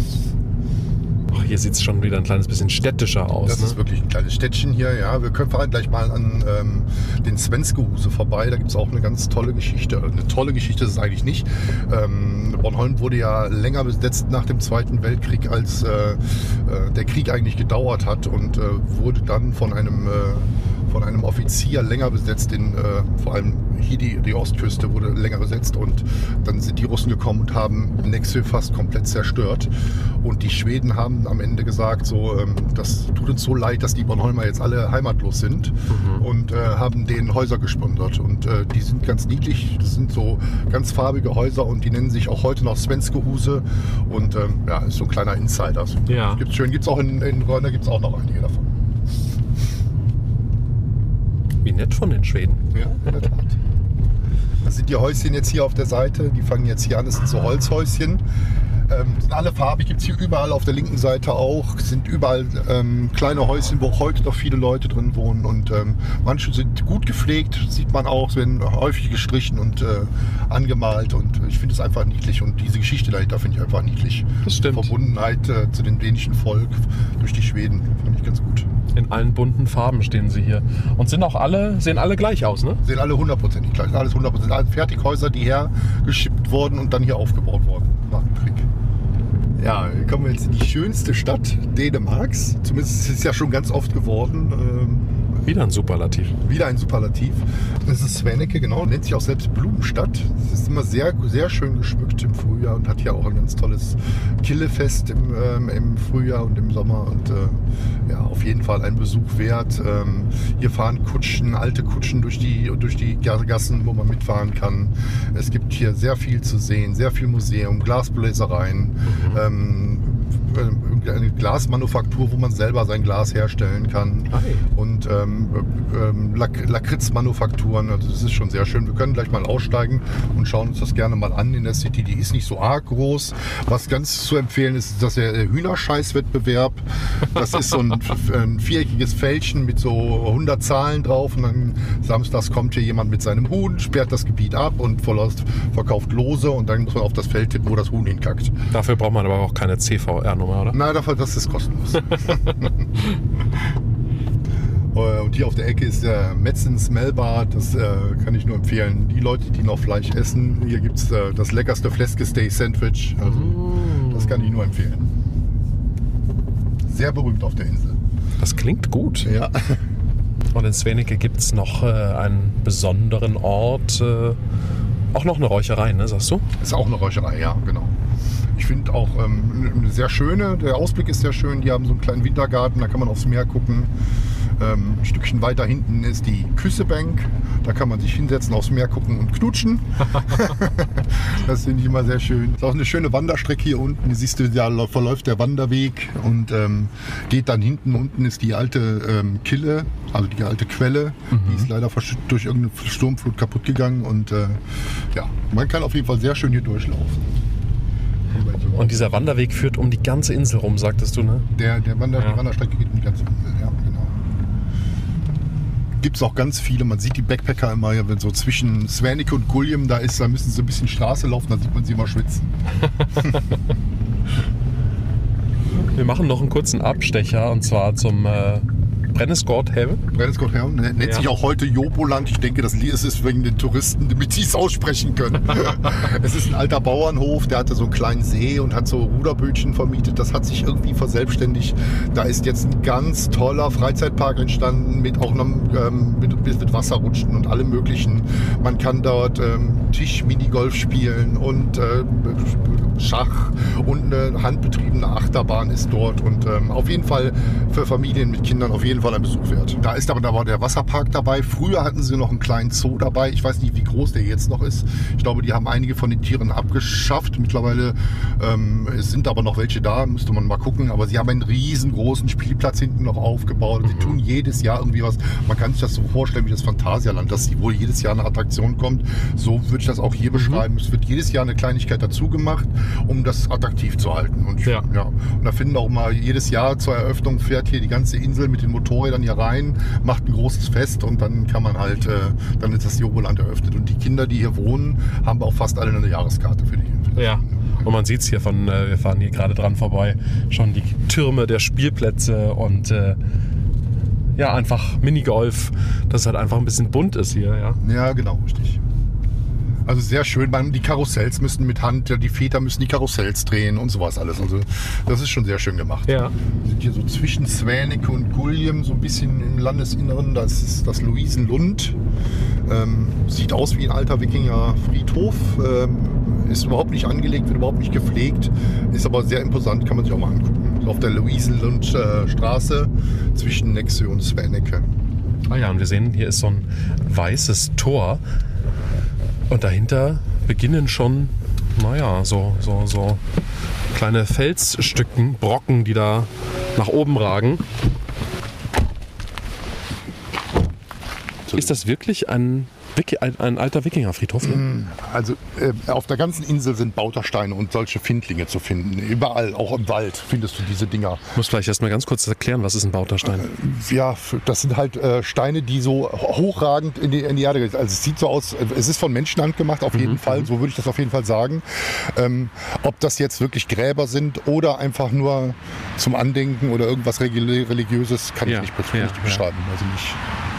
Ach, hier sieht es schon wieder ein kleines bisschen städtischer aus. Das ist wirklich ein kleines Städtchen hier, ja. Wir fahren gleich mal an den Svenskehuse vorbei. Da gibt es auch eine ganz tolle Geschichte. Eine tolle Geschichte ist es eigentlich nicht. Bornholm wurde ja länger besetzt nach dem Zweiten Weltkrieg, als der Krieg eigentlich gedauert hat, und wurde dann von einem Offizier länger besetzt, vor allem hier die Ostküste wurde länger besetzt, und dann sind die Russen gekommen und haben Nexö fast komplett zerstört. Und die Schweden haben am Ende gesagt, so, das tut uns so leid, dass die Bornholmer jetzt alle heimatlos sind, und haben denen Häuser gesponsert. Und die sind ganz niedlich, das sind so ganz farbige Häuser, und die nennen sich auch heute noch Svenskehuse, und ist so ein kleiner Insider. Ja. Gibt's auch in Rönne, gibt es auch noch einige davon. Wie nett von den Schweden. Ja, in der Tat. Das sind die Häuschen jetzt hier auf der Seite. Die fangen jetzt hier an. Das sind so Holzhäuschen. Sind alle farbig. Gibt es hier überall auf der linken Seite auch. Sind überall kleine Häuschen, wo heute noch viele Leute drin wohnen. Und manche sind gut gepflegt. Sieht man auch. Werden häufig gestrichen und angemalt. Und ich finde es einfach niedlich. Und diese Geschichte dahinter finde ich einfach niedlich. Das stimmt. Die Verbundenheit zu dem dänischen Volk durch die Schweden finde ich ganz gut. In allen bunten Farben stehen sie hier. Und sehen alle gleich aus, ne? Sehen alle 100%ig gleich. Alles 100%. Alle Fertighäuser, die hergeschippt wurden und dann hier aufgebaut wurden nach dem Krieg. Ja, hier kommen wir jetzt in die schönste Stadt Dänemarks. Zumindest ist es ja schon ganz oft geworden. Wieder ein Superlativ. Wieder ein Superlativ. Das ist Svaneke, genau. Nennt sich auch selbst Blumenstadt. Es ist immer sehr, sehr schön geschmückt im Frühjahr und hat hier auch ein ganz tolles Killefest im Frühjahr und im Sommer. Und auf jeden Fall ein Besuch wert. Hier fahren Kutschen, alte Kutschen durch die Gassen, wo man mitfahren kann. Es gibt hier sehr viel zu sehen, sehr viel Museum, Glasbläsereien. Eine Glasmanufaktur, wo man selber sein Glas herstellen kann. Und Lakritzmanufakturen, also das ist schon sehr schön. Wir können gleich mal aussteigen und schauen uns das gerne mal an in der City. Die ist nicht so arg groß. Was ganz zu empfehlen ist, dass der Hühnerscheißwettbewerb, das ist so ein viereckiges Fältchen mit so 100 Zahlen drauf, und dann samstags kommt hier jemand mit seinem Huhn, sperrt das Gebiet ab und verkauft Lose, und dann muss man auf das Feld tippen, wo das Huhn hinkackt. Dafür braucht man aber auch keine CVR-Nummer. Extranummer, oder? Nein, das ist kostenlos. Und hier auf der Ecke ist der Metzens Melbad, das kann ich nur empfehlen. Die Leute, die noch Fleisch essen, hier gibt es das leckerste Fläskesteak-Sandwich. Also, das kann ich nur empfehlen. Sehr berühmt auf der Insel. Das klingt gut. Ja. Und in Svenike gibt es noch einen besonderen Ort, auch noch eine Räucherei, ne, sagst du? Ist auch eine Räucherei, ja, genau. Ich finde auch eine sehr schöne, der Ausblick ist sehr schön. Die haben so einen kleinen Wintergarten, da kann man aufs Meer gucken. Ein Stückchen weiter hinten ist die Küssebank. Da kann man sich hinsetzen, aufs Meer gucken und knutschen. Das finde ich immer sehr schön. Ist auch eine schöne Wanderstrecke hier unten. Hier siehst du, da verläuft der Wanderweg und geht dann hinten. Unten ist die alte Kille, also die alte Quelle. Die ist leider durch irgendeine Sturmflut kaputt gegangen. Und ja, man kann auf jeden Fall sehr schön hier durchlaufen. Und dieser Wanderweg führt um die ganze Insel rum, sagtest du, ne? Die Wanderstrecke geht um die ganze Insel, ja, genau. Gibt es auch ganz viele, man sieht die Backpacker immer, wenn so zwischen Svanike und Guljem da müssen sie ein bisschen Straße laufen, dann sieht man sie immer schwitzen. Wir machen noch einen kurzen Abstecher und zwar zum Brennesgårdhaven. Brennesgårdhaven nennt sich auch heute Joboland. Ich denke, das ist wegen den Touristen, damit sie es aussprechen können. Es ist ein alter Bauernhof, der hatte so einen kleinen See und hat so Ruderbötchen vermietet. Das hat sich irgendwie verselbstständigt. Da ist jetzt ein ganz toller Freizeitpark entstanden mit auch mit Wasserrutschen und allem Möglichen. Man kann dort Tisch-Minigolf spielen und Schach und eine handbetriebene Achterbahn ist dort und auf jeden Fall für Familien mit Kindern auf jeden Fall ein Besuch wert. Da war der Wasserpark dabei. Früher hatten sie noch einen kleinen Zoo dabei. Ich weiß nicht, wie groß der jetzt noch ist. Ich glaube, die haben einige von den Tieren abgeschafft. Mittlerweile es sind aber noch welche da, müsste man mal gucken. Aber sie haben einen riesengroßen Spielplatz hinten noch aufgebaut. Sie tun jedes Jahr irgendwie was. Man kann sich das so vorstellen wie das Phantasialand, dass wohl jedes Jahr eine Attraktion kommt. So würde ich das auch hier beschreiben. Es wird jedes Jahr eine Kleinigkeit dazu gemacht, um das attraktiv zu halten. Und, ja. Und da finden auch mal jedes Jahr zur Eröffnung fährt hier die ganze Insel mit den Motorrädern hier rein, macht ein großes Fest und dann kann man halt, dann ist das Joboland eröffnet. Und die Kinder, die hier wohnen, haben auch fast alle eine Jahreskarte für die. Ja. Und man sieht es hier wir fahren hier gerade dran vorbei, schon die Türme der Spielplätze und ja, einfach Minigolf, dass es halt einfach ein bisschen bunt ist hier. Ja, ja, genau, richtig. Also sehr schön, die Karussells müssen mit Hand, die Väter müssen die Karussells drehen und sowas alles. Also das ist schon sehr schön gemacht. Ja. Wir sind hier so zwischen Svanike und Guljem, so ein bisschen im Landesinneren. Das ist das Luisenlund. Sieht aus wie ein alter Wikinger-Friedhof. Ist überhaupt nicht angelegt, wird überhaupt nicht gepflegt. Ist aber sehr imposant, kann man sich auch mal angucken. Auf der Luisenlund-Straße zwischen Nexö und Svanike. Ah ja, und wir sehen, hier ist so ein weißes Tor. Und dahinter beginnen schon, so kleine Felsstücken, Brocken, die da nach oben ragen. Ist das wirklich ein alter Wikingerfriedhof hier? Also auf der ganzen Insel sind Bautersteine und solche Findlinge zu finden. Überall, auch im Wald, findest du diese Dinger. Ich muss vielleicht erst mal ganz kurz erklären, was ist ein Bauterstein? Ja, das sind halt Steine, die so hochragend in die Erde gehen. Also es sieht so aus, es ist von Menschenhand gemacht, auf jeden Fall. So würde ich das auf jeden Fall sagen. Ob das jetzt wirklich Gräber sind oder einfach nur zum Andenken oder irgendwas Religiöses, kann ich nicht beschreiben. Also nicht.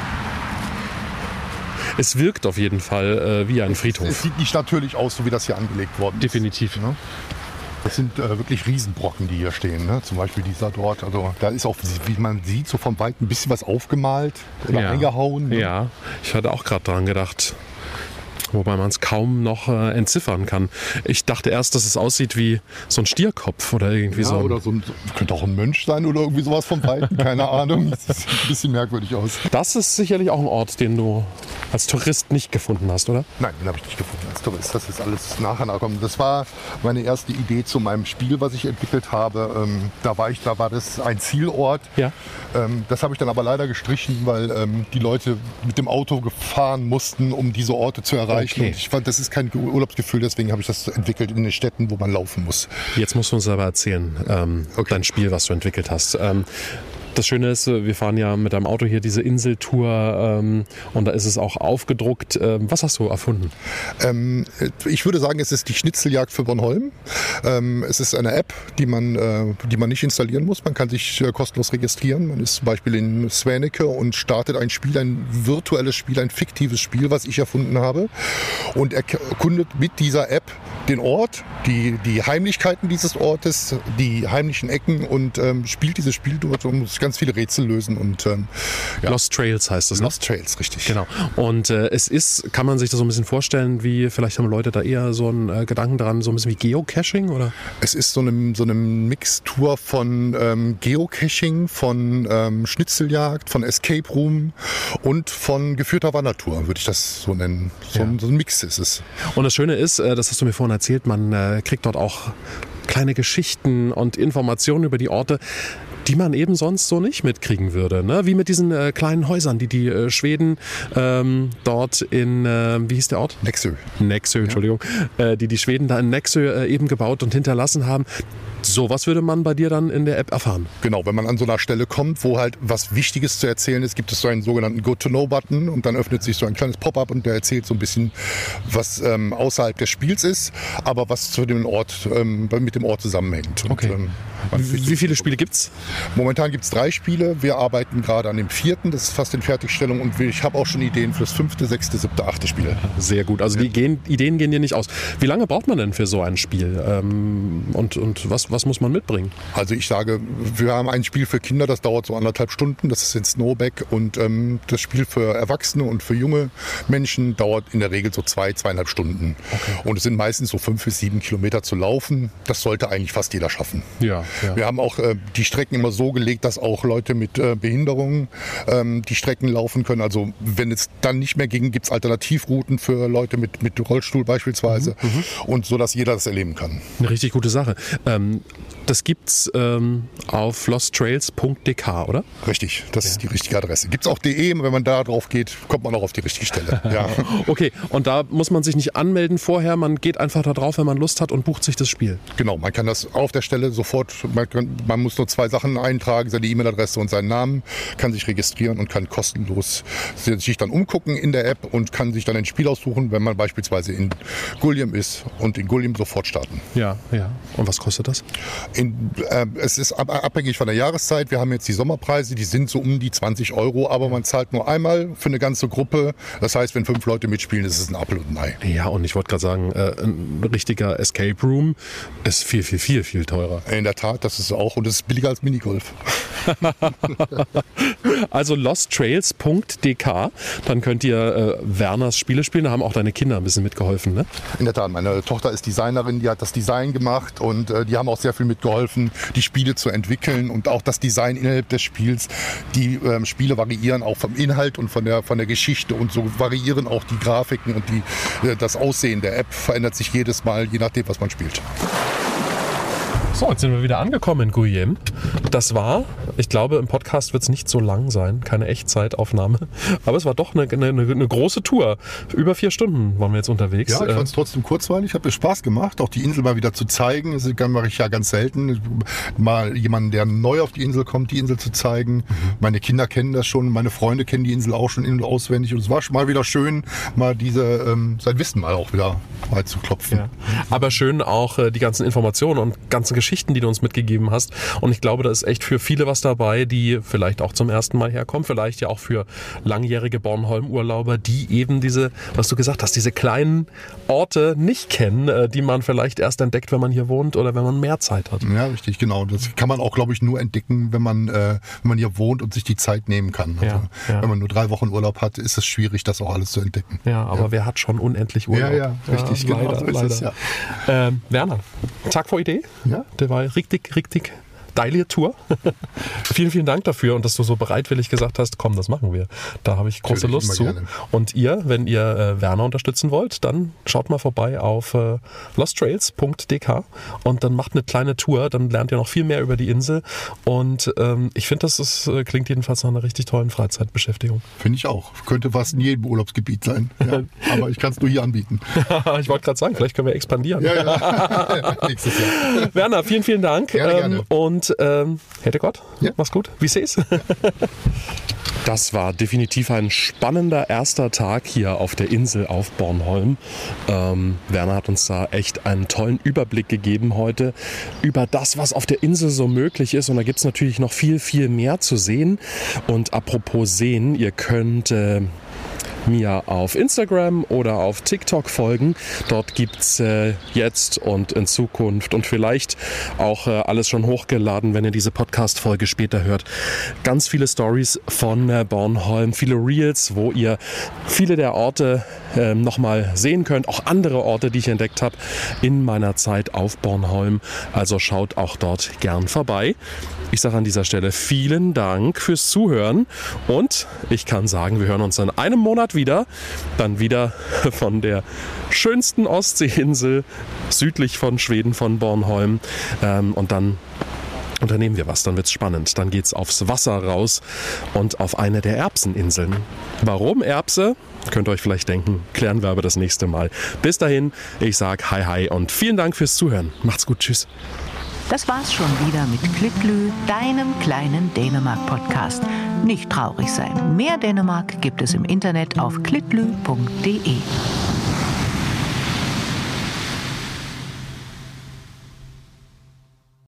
Es wirkt auf jeden Fall wie ein Friedhof. Es sieht nicht natürlich aus, so wie das hier angelegt worden ist. Definitiv. Ne? Das sind wirklich Riesenbrocken, die hier stehen. Ne? Zum Beispiel dieser dort. Also da ist auch, wie man sieht, so vom Weiten ein bisschen was aufgemalt oder eingehauen. Ne? Ja, ich hatte auch gerade dran gedacht. Wobei man es kaum noch entziffern kann. Ich dachte erst, dass es aussieht wie so ein Stierkopf oder irgendwie so. Oder könnte auch ein Mönch sein oder irgendwie sowas vom Weiten, keine Ahnung. Das sieht ein bisschen merkwürdig aus. Das ist sicherlich auch ein Ort, den du als Tourist nicht gefunden hast, oder? Nein, den habe ich nicht gefunden als Tourist. Das ist alles nachher nachgekommen. Das war meine erste Idee zu meinem Spiel, was ich entwickelt habe. Da war das ein Zielort. Ja. Das habe ich dann aber leider gestrichen, weil die Leute mit dem Auto gefahren mussten, um diese Orte zu erreichen. Okay. Und ich fand, das ist kein Urlaubsgefühl, deswegen habe ich das entwickelt in den Städten, wo man laufen muss. Jetzt musst du uns aber erzählen, dein Spiel, was du entwickelt hast. Das Schöne ist, wir fahren ja mit einem Auto hier diese Inseltour und da ist es auch aufgedruckt. Was hast du erfunden? Ich würde sagen, es ist die Schnitzeljagd für Bornholm. Es ist eine App, die man nicht installieren muss. Man kann sich kostenlos registrieren. Man ist zum Beispiel in Sväneke und startet ein Spiel, ein virtuelles Spiel, ein fiktives Spiel, was ich erfunden habe, und erkundet mit dieser App den Ort, die Heimlichkeiten dieses Ortes, die heimlichen Ecken und spielt dieses Spiel dort und muss ganz viele Rätsel lösen. Und, Lost Trails heißt es, ne? Lost Trails, richtig. Genau. Und es ist, kann man sich das so ein bisschen vorstellen, wie vielleicht haben Leute da eher so einen Gedanken dran, so ein bisschen wie Geocaching, oder? Es ist so eine Mixtur von Geocaching, von Schnitzeljagd, von Escape Room und von geführter Wandertour, würde ich das so nennen. So ein Mix ist es. Und das Schöne ist, das hast du mir vorhin erzählt, man kriegt dort auch kleine Geschichten und Informationen über die Orte, die man eben sonst so nicht mitkriegen würde. Ne? Wie mit diesen kleinen Häusern, die Schweden dort in, wie hieß der Ort? Nexö, Entschuldigung. Die Schweden da in Nexö eben gebaut und hinterlassen haben. Sowas würde man bei dir dann in der App erfahren. Genau, wenn man an so einer Stelle kommt, wo halt was Wichtiges zu erzählen ist, gibt es so einen sogenannten Good-to-Know-Button und dann öffnet sich so ein kleines Pop-up und der erzählt so ein bisschen, was außerhalb des Spiels ist, aber was zu dem Ort, mit dem Ort zusammenhängt. Okay. Und, wie viele Spiele gibt's? Momentan gibt es 3 Spiele. Wir arbeiten gerade an dem 4., das ist fast in Fertigstellung, und ich habe auch schon Ideen für das 5., 6., 7., 8. Spiel. Sehr gut, also die Ideen gehen dir nicht aus. Wie lange braucht man denn für so ein Spiel? Und was muss man mitbringen? Also ich sage, wir haben ein Spiel für Kinder, das dauert so 1,5 Stunden, das ist in Snowback, und das Spiel für Erwachsene und für junge Menschen dauert in der Regel so 2,5 Stunden. Okay. Und es sind meistens so 5 bis 7 Kilometer zu laufen. Das sollte eigentlich fast jeder schaffen. Ja. Wir haben auch die Strecken immer so gelegt, dass auch Leute mit Behinderungen die Strecken laufen können. Also wenn es dann nicht mehr ging, gibt es Alternativrouten für Leute mit Rollstuhl beispielsweise, und so, dass jeder das erleben kann. Eine richtig gute Sache. Das gibt's auf losttrails.dk, oder? Richtig, das ist die richtige Adresse. Gibt es auch .de, wenn man da drauf geht, kommt man auch auf die richtige Stelle. Ja. Okay, und da muss man sich nicht anmelden vorher, man geht einfach da drauf, wenn man Lust hat, und bucht sich das Spiel. Genau, man kann das auf der Stelle sofort, man muss nur 2 Sachen eintragen, seine E-Mail-Adresse und seinen Namen, kann sich registrieren und kann kostenlos sich dann umgucken in der App und kann sich dann ein Spiel aussuchen, wenn man beispielsweise in Gulliam ist, und in Gulliam sofort starten. Ja. Und was kostet das? Es ist abhängig von der Jahreszeit. Wir haben jetzt die Sommerpreise, die sind so um die 20 €, aber man zahlt nur einmal für eine ganze Gruppe. Das heißt, wenn 5 Leute mitspielen, ist es ein Apfel und ein Ei. Ja, und ich wollte gerade sagen, ein richtiger Escape Room ist viel, viel, viel, viel teurer. In der Tat, das ist auch, und es ist billiger als Minigolf. Also losttrails.dk, dann könnt ihr Werners Spiele spielen. Da haben auch deine Kinder ein bisschen mitgeholfen, ne? In der Tat, meine Tochter ist Designerin, die hat das Design gemacht, und die haben auch sehr viel mitgeholfen, die Spiele zu entwickeln, und auch das Design innerhalb des Spiels. Die Spiele variieren auch vom Inhalt und von der Geschichte, und so variieren auch die Grafiken, und das Aussehen der App verändert sich jedes Mal, je nachdem, was man spielt. So, jetzt sind wir wieder angekommen in Gulliam. Das war, ich glaube, im Podcast wird es nicht so lang sein, keine Echtzeitaufnahme. Aber es war doch eine große Tour. Über 4 Stunden waren wir jetzt unterwegs. Ja, ich fand es trotzdem kurzweilig, hat mir Spaß gemacht, auch die Insel mal wieder zu zeigen. Das mache ich ja ganz selten. Mal jemanden, der neu auf die Insel kommt, die Insel zu zeigen. Meine Kinder kennen das schon, meine Freunde kennen die Insel auch schon in- und auswendig. Und es war schon mal wieder schön, mal sein Wissen mal auch wieder mal zu klopfen. Ja. Aber schön auch die ganzen Informationen und ganzen Geschichten, die du uns mitgegeben hast. Und ich glaube, da ist echt für viele was dabei, die vielleicht auch zum ersten Mal herkommen. Vielleicht ja auch für langjährige Bornholm-Urlauber, die eben diese, was du gesagt hast, diese kleinen Orte nicht kennen, die man vielleicht erst entdeckt, wenn man hier wohnt oder wenn man mehr Zeit hat. Ja, richtig, genau. Das kann man auch, glaube ich, nur entdecken, wenn man hier wohnt und sich die Zeit nehmen kann. Also, wenn man nur 3 Wochen Urlaub hat, ist es schwierig, das auch alles zu entdecken. Ja, aber wer hat schon unendlich Urlaub? Ja, richtig, genau. Leider. Werner, Tag vor Idee. Ja. Der war richtig geile Tour. Vielen Dank dafür und dass du so bereitwillig gesagt hast, komm, das machen wir. Da habe ich große Lust zu. Gerne. Und ihr, wenn ihr Werner unterstützen wollt, dann schaut mal vorbei auf losttrails.dk und dann macht eine kleine Tour, dann lernt ihr noch viel mehr über die Insel und ich finde, das klingt jedenfalls nach einer richtig tollen Freizeitbeschäftigung. Finde ich auch. Könnte fast in jedem Urlaubsgebiet sein. Ja. Aber ich kann es nur hier anbieten. Ich wollte gerade sagen, vielleicht können wir expandieren. Ja. Nächstes Jahr. Werner, vielen Dank. Gerne. Und Und hätte Gott, mach's gut, wie seh's? Das war definitiv ein spannender erster Tag hier auf der Insel auf Bornholm. Werner hat uns da echt einen tollen Überblick gegeben heute über das, was auf der Insel so möglich ist. Und da gibt es natürlich noch viel, viel mehr zu sehen. Und apropos sehen, ihr könnt mir auf Instagram oder auf TikTok folgen. Dort gibt's jetzt und in Zukunft und vielleicht auch alles schon hochgeladen, wenn ihr diese Podcast-Folge später hört. Ganz viele Stories von Bornholm, viele Reels, wo ihr viele der Orte nochmal sehen könnt. Auch andere Orte, die ich entdeckt habe in meiner Zeit auf Bornholm. Also schaut auch dort gern vorbei. Ich sage an dieser Stelle vielen Dank fürs Zuhören und ich kann sagen, wir hören uns in einem Monat wieder. Dann wieder von der schönsten Ostseeinsel südlich von Schweden, von Bornholm. Und dann unternehmen wir was, dann wird's spannend. Dann geht's aufs Wasser raus und auf eine der Erbseninseln. Warum Erbse? Könnt ihr euch vielleicht denken, klären wir aber das nächste Mal. Bis dahin, ich sag hi und vielen Dank fürs Zuhören. Macht's gut, tschüss. Das war's schon wieder mit Klitlü, deinem kleinen Dänemark-Podcast. Nicht traurig sein. Mehr Dänemark gibt es im Internet auf klitlü.de.